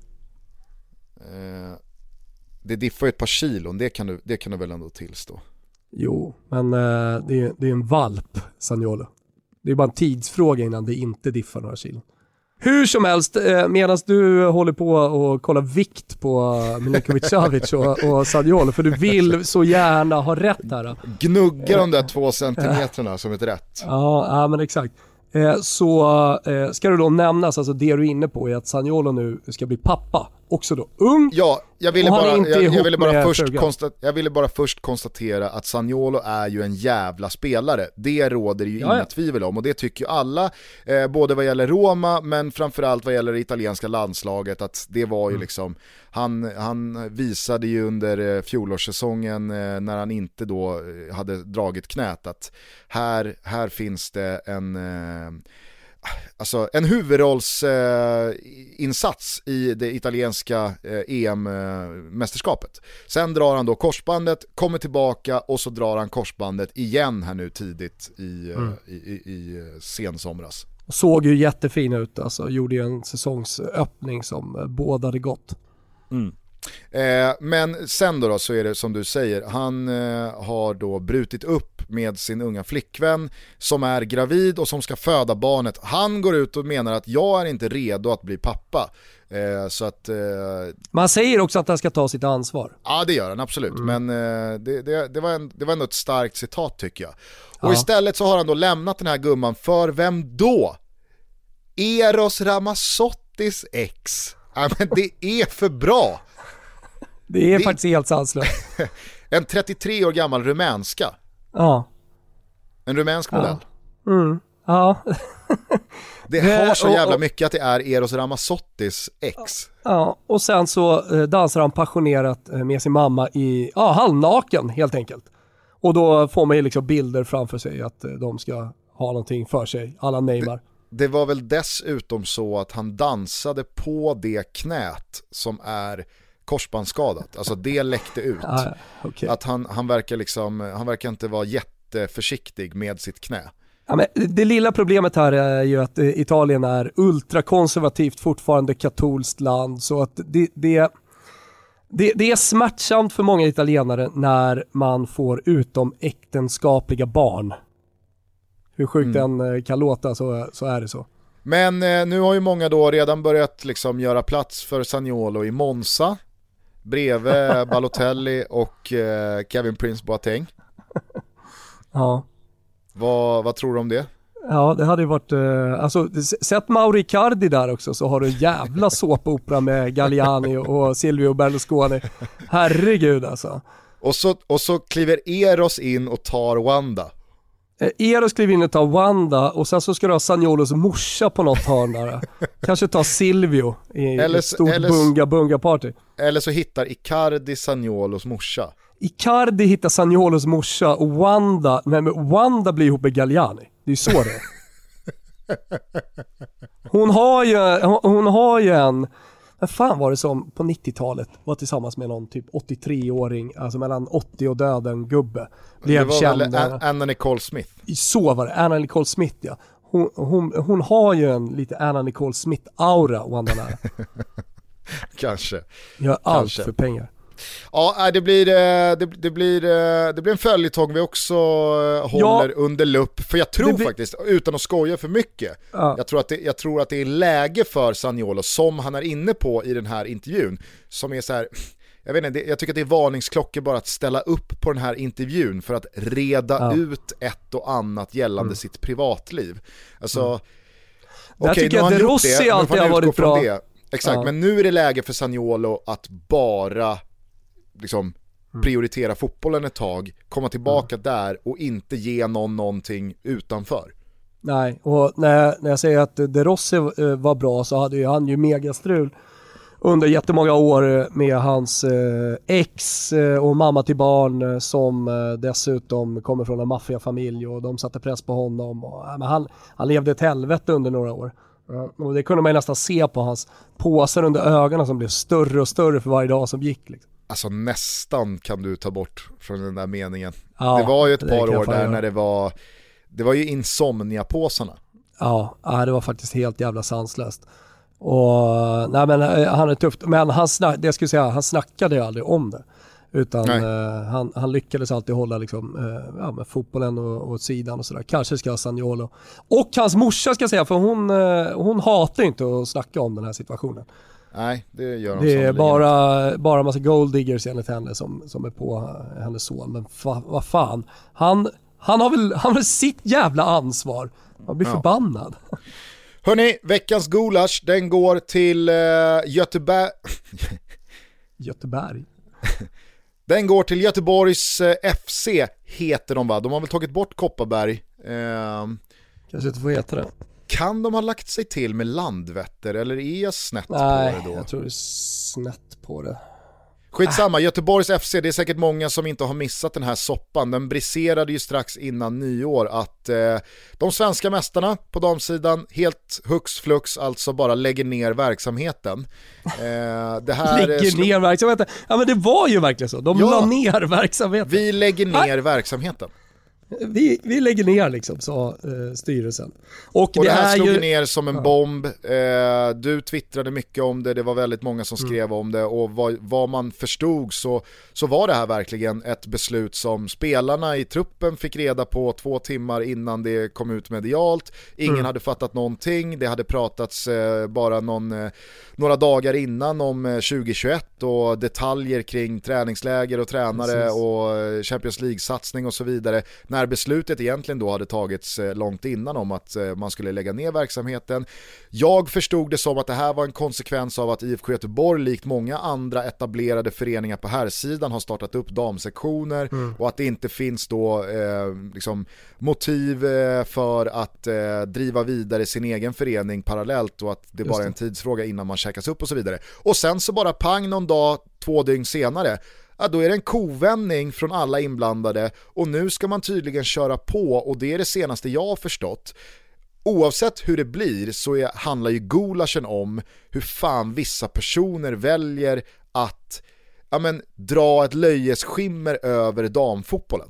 Eh, det diffar ju ett par kilon, det kan du, det kan du väl ändå tillstå. Jo, men eh, det, är, det är en valp, Zaniolo. Det är bara en tidsfråga innan det inte diffar några kilon. Hur som helst, eh, medan du håller på och kollar vikt på Milinkovic-Savic och, och Zaniolo, för du vill så gärna ha rätt här. Gnugga de där två centimeterna som ett rätt. Ja, ja men exakt. Eh, så eh, ska du då nämnas, alltså det du är inne på är att Zaniolo nu ska bli pappa. Också då ung. Ja, jag ville, bara, bara, jag, jag, ville bara först konsta- jag ville bara först konstatera att Zaniolo är ju en jävla spelare. Det råder ju ja, inga ja. tvivel om, och det tycker ju alla, eh, både vad gäller Roma men framförallt vad gäller det italienska landslaget, att det var ju mm. liksom, han, han visade ju under eh, fjolårssäsongen eh, när han inte då eh, hade dragit knät att här, här finns det en eh, alltså en huvudrollsinsats eh, i det italienska eh, E M-mästerskapet. Sen drar han då korsbandet, kommer tillbaka och så drar han korsbandet igen här nu tidigt i, mm. i, i, i sensomras. Såg ju jättefin ut, alltså gjorde ju en säsongsöppning som bådade gott. Mm. Eh, men sen då, då så är det som du säger, han eh, har då brutit upp med sin unga flickvän som är gravid och som ska föda barnet. Han går ut och menar att jag är inte redo att bli pappa. Eh, så att, eh, Man säger också att han ska ta sitt ansvar. Ja, det gör han absolut. Mm. Men eh, det, det, det, var en, det var ändå ett starkt citat tycker jag. Och ja. istället så har han då lämnat den här gumman för vem då? Eros Ramazzottis ex. Ja, men det är för bra. Det är det... faktiskt helt sanslöst. En trettiotre år gammal rumänska. Ja. En rumänsk modell. Ja. Mm. Ja. Det har så jävla mycket att det är Eros Ramazzottis ex. Ja, och sen så eh, dansar han passionerat eh, med sin mamma i ja, halvnaken helt enkelt. Och då får man ju liksom bilder framför sig att eh, de ska ha någonting för sig, alla Neymar. Det, det var väl dessutom så att han dansade på det knät som är korsbandsskadat. Alltså det läckte ut. Ah, okay. Att han, han verkar liksom, han verkar inte vara jätteförsiktig med sitt knä. Ja, men det lilla problemet här är ju att Italien är ultrakonservativt, fortfarande katolskt land, så att det, det, det, det är smärtsamt för många italienare när man får utomäktenskapliga barn. Hur sjukt mm. den kan låta, så, så är det så. Men eh, nu har ju många då redan börjat liksom göra plats för Zaniolo i Monza bredvid Balotelli och eh, Kevin Prince Boateng. Ja. Vad, vad tror du om det? Ja, det hade ju varit eh, alltså, sett Mauro Icardi där också, så har du en jävla såpopera med Galliani och Silvio Berlusconi. Herregud alltså. Och så, och så kliver Eros in och tar Wanda. Eros kliver in och tar Wanda, och sen så ska du ha Zaniolos morsa på något hörn där. Kanske ta Silvio i eller, ett stort eller, bunga-bunga-party. Eller så hittar Icardi Zaniolos morsa. Icardi hittar Zaniolos morsa och Wanda, men Wanda blir ihop med Galliani. Det är ju så det är. Hon har ju, hon, hon har ju en, vad fan var det som på nittiotalet var tillsammans med någon typ åttiotre-åring, alltså mellan åttio och döden gubbe. Det var väl Anna Nicole Smith. Så var det, Anna Nicole Smith, ja. hon, hon, hon har ju en lite Anna Nicole Smith-aura, Wanda Nara. Kanske. Gör Kanske. allt för pengar. Ja, det blir, det, det, blir, det blir en följetong vi också håller ja, under lupp. För jag tror blir... faktiskt, utan att skoja för mycket, ja. jag, tror att det, jag tror att det är läge för Zaniolo, som han är inne på i den här intervjun, som är så här, jag vet inte, jag tycker att det är varningsklockor bara att ställa upp på den här intervjun för att reda ja. ut ett och annat gällande mm. sitt privatliv. Alltså, mm. okej, okay, nu har han gjort det, alltid har varit bra. Det. Exakt, ja. men nu är det läge för Zaniolo att bara liksom prioritera fotbollen ett tag, komma tillbaka mm. där och inte ge någon någonting utanför. Nej, och när, när jag säger att De Rossi var bra, så hade ju han ju megastrul under jättemånga år med hans eh, ex och mamma till barn som eh, dessutom kommer från en maffiafamilj, och de satte press på honom. Och, äh, men han, han levde ett helvete under några år. Och det kunde man ju nästan se på hans påsar under ögonen som blev större och större för varje dag som gick. Liksom. Alltså nästan kan du ta bort från den där meningen. Ja, det var ju ett par år där göra. när det var det var ju insomnia-påsarna. Ja, det var faktiskt helt jävla sanslöst. Och nej, men han är tufft, men han snack, det skulle säga han snackade ju aldrig om det, utan eh, han, han lyckades alltid hålla liksom eh, ja, med fotbollen och, och sidan och sådär. Kanske ska Zaniolo och hans morsa ska säga, för hon eh, hon hatar inte att snacka om den här situationen. Nej, det gör hon. Det är bara bara massa gold diggers enligt henne som som är på hennes son, men fa, vad fan, han han har väl han har sitt jävla ansvar. Man blir ja. förbannad. Hörrni, veckans gulasch, den går till uh, Göteborg. Göteborg. Den går till Göteborgs uh, F C, heter de va? De har väl tagit bort Kopparberg. Uh, Kanske inte får heta det. Kan de ha lagt sig till med Landvetter, eller är jag snett Nej, på det då? Nej, jag tror det är snett på det. Skitsamma, Göteborgs F C, det är säkert många som inte har missat den här soppan. Den briserade ju strax innan nyår att eh, de svenska mästarna på damsidan helt hux flux alltså bara lägger ner verksamheten. Eh, det här lägger sl- ner verksamheten? Ja, men det var ju verkligen så. De ja, la ner verksamheten. Vi lägger ner ah. verksamheten. Vi, vi lägger ner liksom, sa eh, styrelsen. Och, och det, det här är slog ju... ner som en ja. bomb. Eh, du twittrade mycket om det, det var väldigt många som skrev mm. om det, och vad, vad man förstod så, så var det här verkligen ett beslut som spelarna i truppen fick reda på två timmar innan det kom ut medialt. Ingen mm. hade fattat någonting. Det hade pratats eh, bara någon, eh, några dagar innan om eh, tjugohundratjugoett och detaljer kring träningsläger och tränare Precis. och Champions League-satsning och så vidare. När beslutet egentligen då hade tagits långt innan om att man skulle lägga ner verksamheten. Jag förstod det som att det här var en konsekvens av att I F K Göteborg, likt många andra etablerade föreningar på här sidan, har startat upp damsektioner mm. och att det inte finns då eh, liksom motiv eh, för att eh, driva vidare sin egen förening parallellt, och att det bara är en tidsfråga innan man checkas upp och så vidare. Och sen så bara pang någon dag, två dygn senare, ja, då är det en kovändning från alla inblandade, och nu ska man tydligen köra på, och det är det senaste jag har förstått. Oavsett hur det blir så är, handlar ju gulaschen om hur fan vissa personer väljer att ja, men, dra ett löjesskimmer över damfotbollen.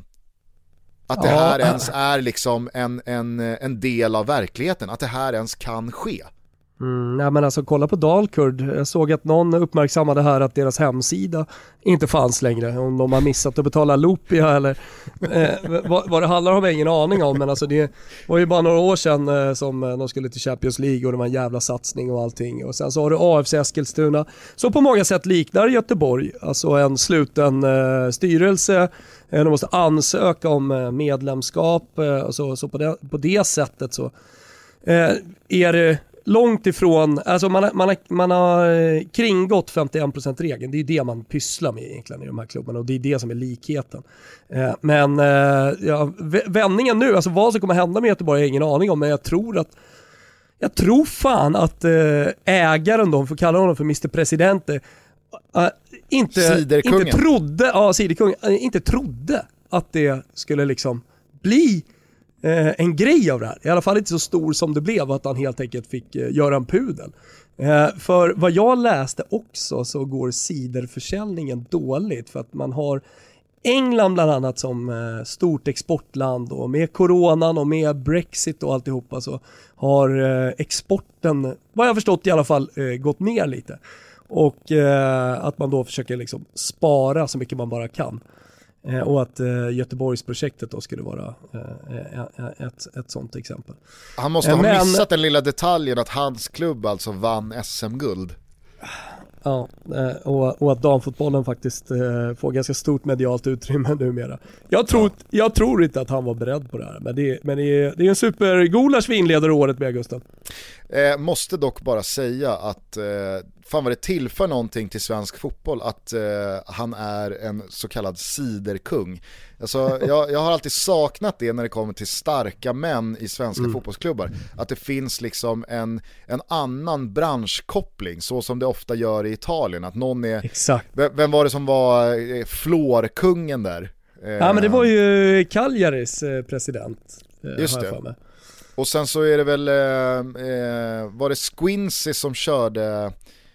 Att det här ja. ens är liksom en, en, en del av verkligheten, att det här ens kan ske. Mm, nej men alltså kolla på Dalkurd. Jag såg att någon uppmärksammade här att deras hemsida inte fanns längre. Om de har missat att betala Lopia eller eh, vad, vad det handlar om har jag ingen aning om. Men alltså det var ju bara några år sedan eh, som de skulle till Champions League och det var en jävla satsning och allting. Och sen så har du A F C Eskilstuna som på många sätt liknar Göteborg. Alltså en sluten eh, styrelse. Eh, de måste ansöka om eh, medlemskap. Eh, och så, så på, det, på det sättet så eh, är det långt ifrån, alltså man, man, har, man har kringgått femtioen procent-regeln. Det är det man pysslar med egentligen i de här klubbarna, och det är det som är likheten. Eh, men eh, ja, vändningen nu, alltså vad som kommer hända med Göteborg har jag ingen aning om, men jag tror att jag tror fan att eh, ägaren, de får kalla honom för mister Presidente, eh, inte, inte trodde, ja, Siderkung, eh, inte trodde att det skulle liksom bli en grej av det här. I alla fall inte så stor som det blev, att han helt enkelt fick göra en pudel. För vad jag läste också så går ciderförsäljningen dåligt för att man har England bland annat som eh, stort exportland och med coronan och med Brexit och alltihopa så har eh, exporten, vad jag förstått i alla fall, eh, gått ner lite. Och eh, att man då försöker liksom spara så mycket man bara kan. Eh, och att eh, Göteborgsprojektet då skulle vara eh, ett, ett sånt exempel. Han måste eh, ha men, missat den lilla detaljen att hans klubb alltså vann S M-guld. Ja, och, och att damfotbollen faktiskt eh, får ganska stort medialt utrymme numera. Jag tror, ja. jag tror inte att han var beredd på det här, men det, men det, är, det är en supergolasch vi inleder året med, Gusten. Eh, måste dock bara säga att eh, fan vad det tillför någonting till svensk fotboll att eh, han är en så kallad siderkung. Alltså, jag, jag har alltid saknat det när det kommer till starka män i svenska mm. fotbollsklubbar. Att det finns liksom en, en annan branschkoppling, så som det ofta gör i Italien. Att någon är... Exakt. Vem, vem var det som var eh, flårkungen där? Eh, ja, men det var ju Cagliaris eh, president. Eh, just det. Och sen så är det väl, eh, eh, var det Squincy som körde...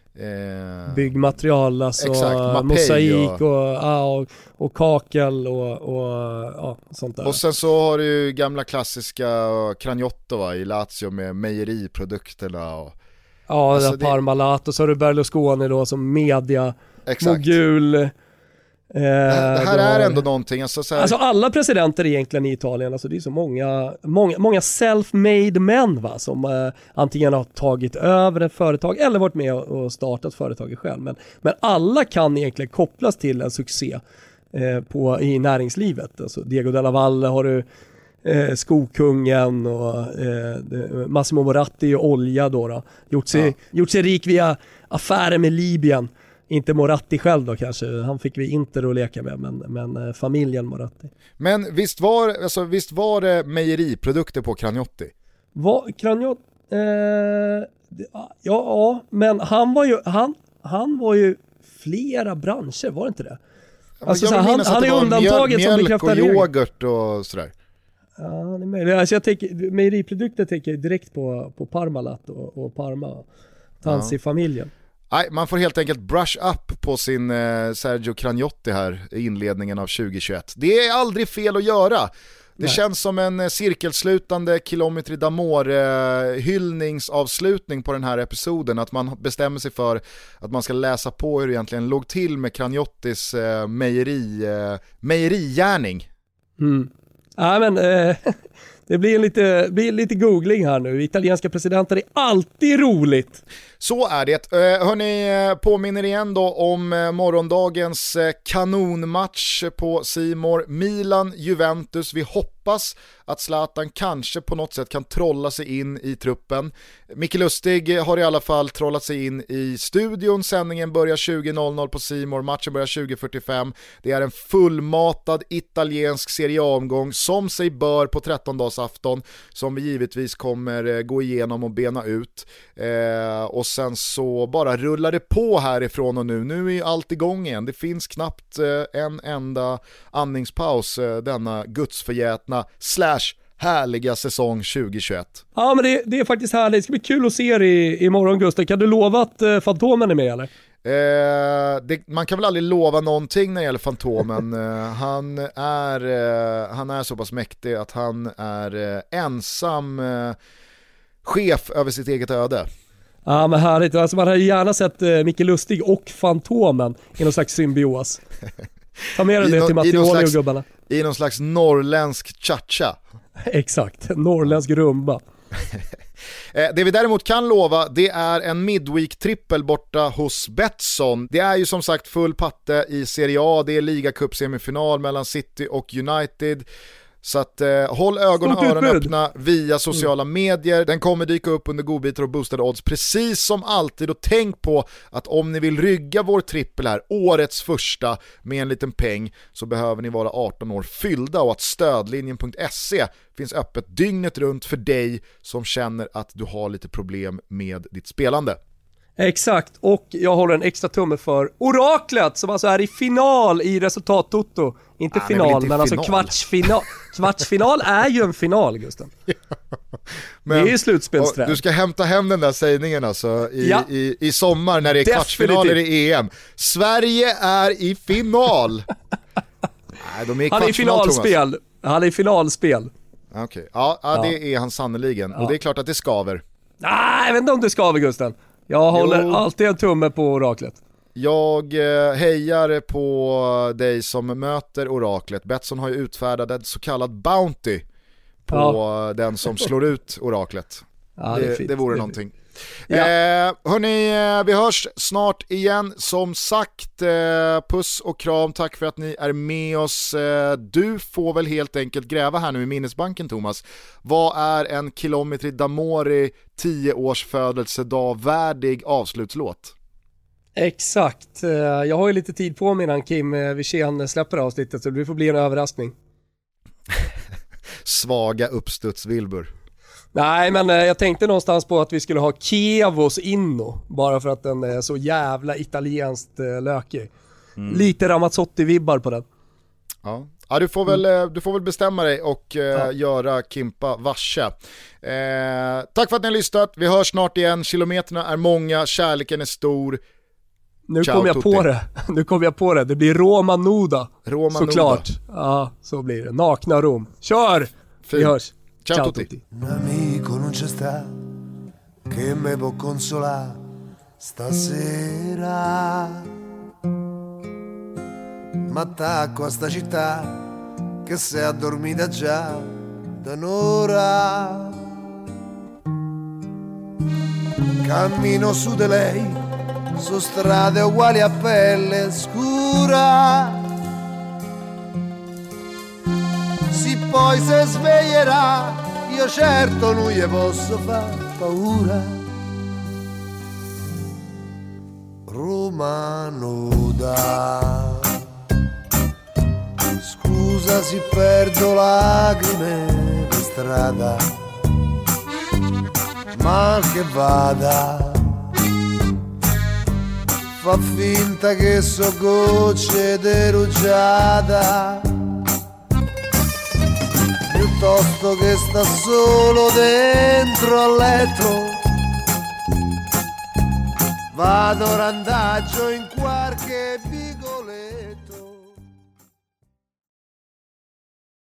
Eh, byggmaterial, alltså exakt, mosaik och, och, ja, och, och kakel och, och ja, sånt där. Och sen så har du ju gamla klassiska Cragnotta, va, i Lazio med mejeriprodukterna och, ja, alltså det Parmalat, och så har du Berlusconi då som media exakt. Mogul. Eh, det, det här är ändå någonting alltså, så här... alltså alla presidenter egentligen i Italien, alltså det är så många många, många self-made män, va, som eh, antingen har tagit över ett företag eller varit med och startat företaget själv, men, men alla kan egentligen kopplas till en succé eh, på, i näringslivet. Alltså Diego Della Valle har du, eh, skokungen och eh, Massimo Moratti och olja då, då. Gjort, sig, ja. gjort sig rik via affärer med Libyen. Inte Moratti själv då kanske, han fick vi inte att leka med, men, men familjen Moratti. Men visst var, alltså, visst var det mejeriprodukter på Cragnotti? Vad, Cragnotti? Eh, ja, ja, men han var ju, han, han var ju flera branscher, var det inte det? Alltså, så han, han är undantaget mjöl, som bekräftar mjölk och yoghurt och sådär. Ja, det är möjligt. Alltså jag tänker, mejeriprodukter tänker jag direkt på, på Parmalat och, och Parma, Tansi-familjen. Nej, man får helt enkelt brush up på sin eh, Sergio Cragnotti här i inledningen av tjugohundratjugoett. Det är aldrig fel att göra. Det Nej. känns som en cirkelslutande Kilometri d'Amore eh, hyllningsavslutning på den här episoden. Att man bestämmer sig för att man ska läsa på hur det egentligen låg till med Cragnottis eh, mejeri, eh, mejerigärning. Mm. Ja, men... Eh... Det blir lite, blir lite googling här nu. Italienska presidenter är alltid roligt. Så är det. Hörrni, påminner igen då om morgondagens kanonmatch på C More. Milan-Juventus. Vi hoppas att Zlatan kanske på något sätt kan trolla sig in i truppen. Micke Lustig har i alla fall trollat sig in i studion. Sändningen börjar tjugo noll noll på C More. Matchen börjar tjugo fyrtiofem. Det är en fullmatad italiensk Serie A-omgång som sig bör på trettondagsafton, som vi givetvis kommer gå igenom och bena ut. Eh, och sen så bara rullar det på härifrån och nu. Nu är ju allt igång igen. Det finns knappt eh, en enda andningspaus eh, denna gudsförgätna slash härliga säsong tjugohundratjugoett. Ja, men det, det är faktiskt härligt. Det ska bli kul att se er i, imorgon, Gustav. Kan du lova att eh, Fantomen är med, eller? Eh, det, man kan väl aldrig lova någonting när det gäller Fantomen. eh, han, är, eh, han är så pass mäktig att han är eh, ensam eh, chef över sitt eget öde. Ja, men härligt. Alltså, man hade gärna sett eh, Micke Lustig och Fantomen i någon slags symbios. Ta med det till Mattioli och gubbarna. I någon slags norrländsk cha-cha. Exakt, norrländsk rumba. Det vi däremot kan lova, det är en midweek-trippel borta hos Betsson. Det är ju som sagt full patte i Serie A. Det är ligacup-semifinal mellan City och United. Så att eh, håll ögon och öron öppna via sociala mm. medier. Den kommer dyka upp under godbitar och boostade odds precis som alltid. Och tänk på att om ni vill rygga vår trippel här, årets första, med en liten peng, så behöver ni vara arton år fyllda, och att stödlinjen punkt se finns öppet dygnet runt för dig som känner att du har lite problem med ditt spelande. Exakt, och jag håller en extra tumme för Oraklet som alltså är i final i resultat-toto. Inte ah, final, inte men final. Alltså kvartsfinal. Kvartsfinal är ju en final, Gustav. Ja, men, det är ju slutspelsträd. Du ska hämta hem den där sägningen alltså i, ja. i, i sommar när det är kvartsfinaler i E M. Sverige är i final. Nej, de är i han är i finalspel. Thomas. Han är i finalspel. Okej, okay. ja, ja, ja, det är han sannoliken. Ja. Och det är klart att det skaver. Nej, jag vet inte om det skaver, Gusten. Jag jo. håller alltid en tumme på oraklet. Jag eh, hejar på dig som möter oraklet. Betsson har ju utfärdat en så kallad bounty på ja. den som slår ut oraklet. Ja, det, det, det vore det någonting. Ja. Eh, hörni, vi hörs snart igen. Som sagt, eh, puss och kram. Tack för att ni är med oss. eh, Du får väl helt enkelt gräva här nu i minnesbanken, Thomas. Vad är en Kilometri d'Amore tio års födelsedag värdig avslutslåt? Exakt, jag har ju lite tid på mig innan Kim Wirsén släpper avsnittet, så det får bli en överraskning. Svaga uppstudsvilbur. Nej, men jag tänkte någonstans på att vi skulle ha Kievos Inno, bara för att den är så jävla italienskt lökig. Mm. Lite Ramazzotti-vibbar på den. Ja, ja du, får väl, mm. du får väl bestämma dig och eh, ja. göra Kimpa varse. Eh, tack för att ni har lyssnat. Vi hörs snart igen. Kilometerna är många, kärleken är stor. Nu kom jag tutti. på det. Nu kom jag på det. Det blir Roma Nuda. Roma Såklart. Nuda. Ja, så blir det. Nakna Rom. Kör! Fin. Vi hörs. Ciao, Ciao tutti. tutti. Un amico non c'è sta che me può consolare stasera. M'attacco a sta città che si è addormita già da un'ora. Cammino su di lei su strade uguali a pelle scura. Si poi se sveglierà, io certo non gli posso far paura. Roma nuda, scusa se perdo lacrime per strada, mal che vada, fa finta che so gocce di rugiada, piuttosto che sta solo dentro al letto, vado randaggio in qualche vicolo.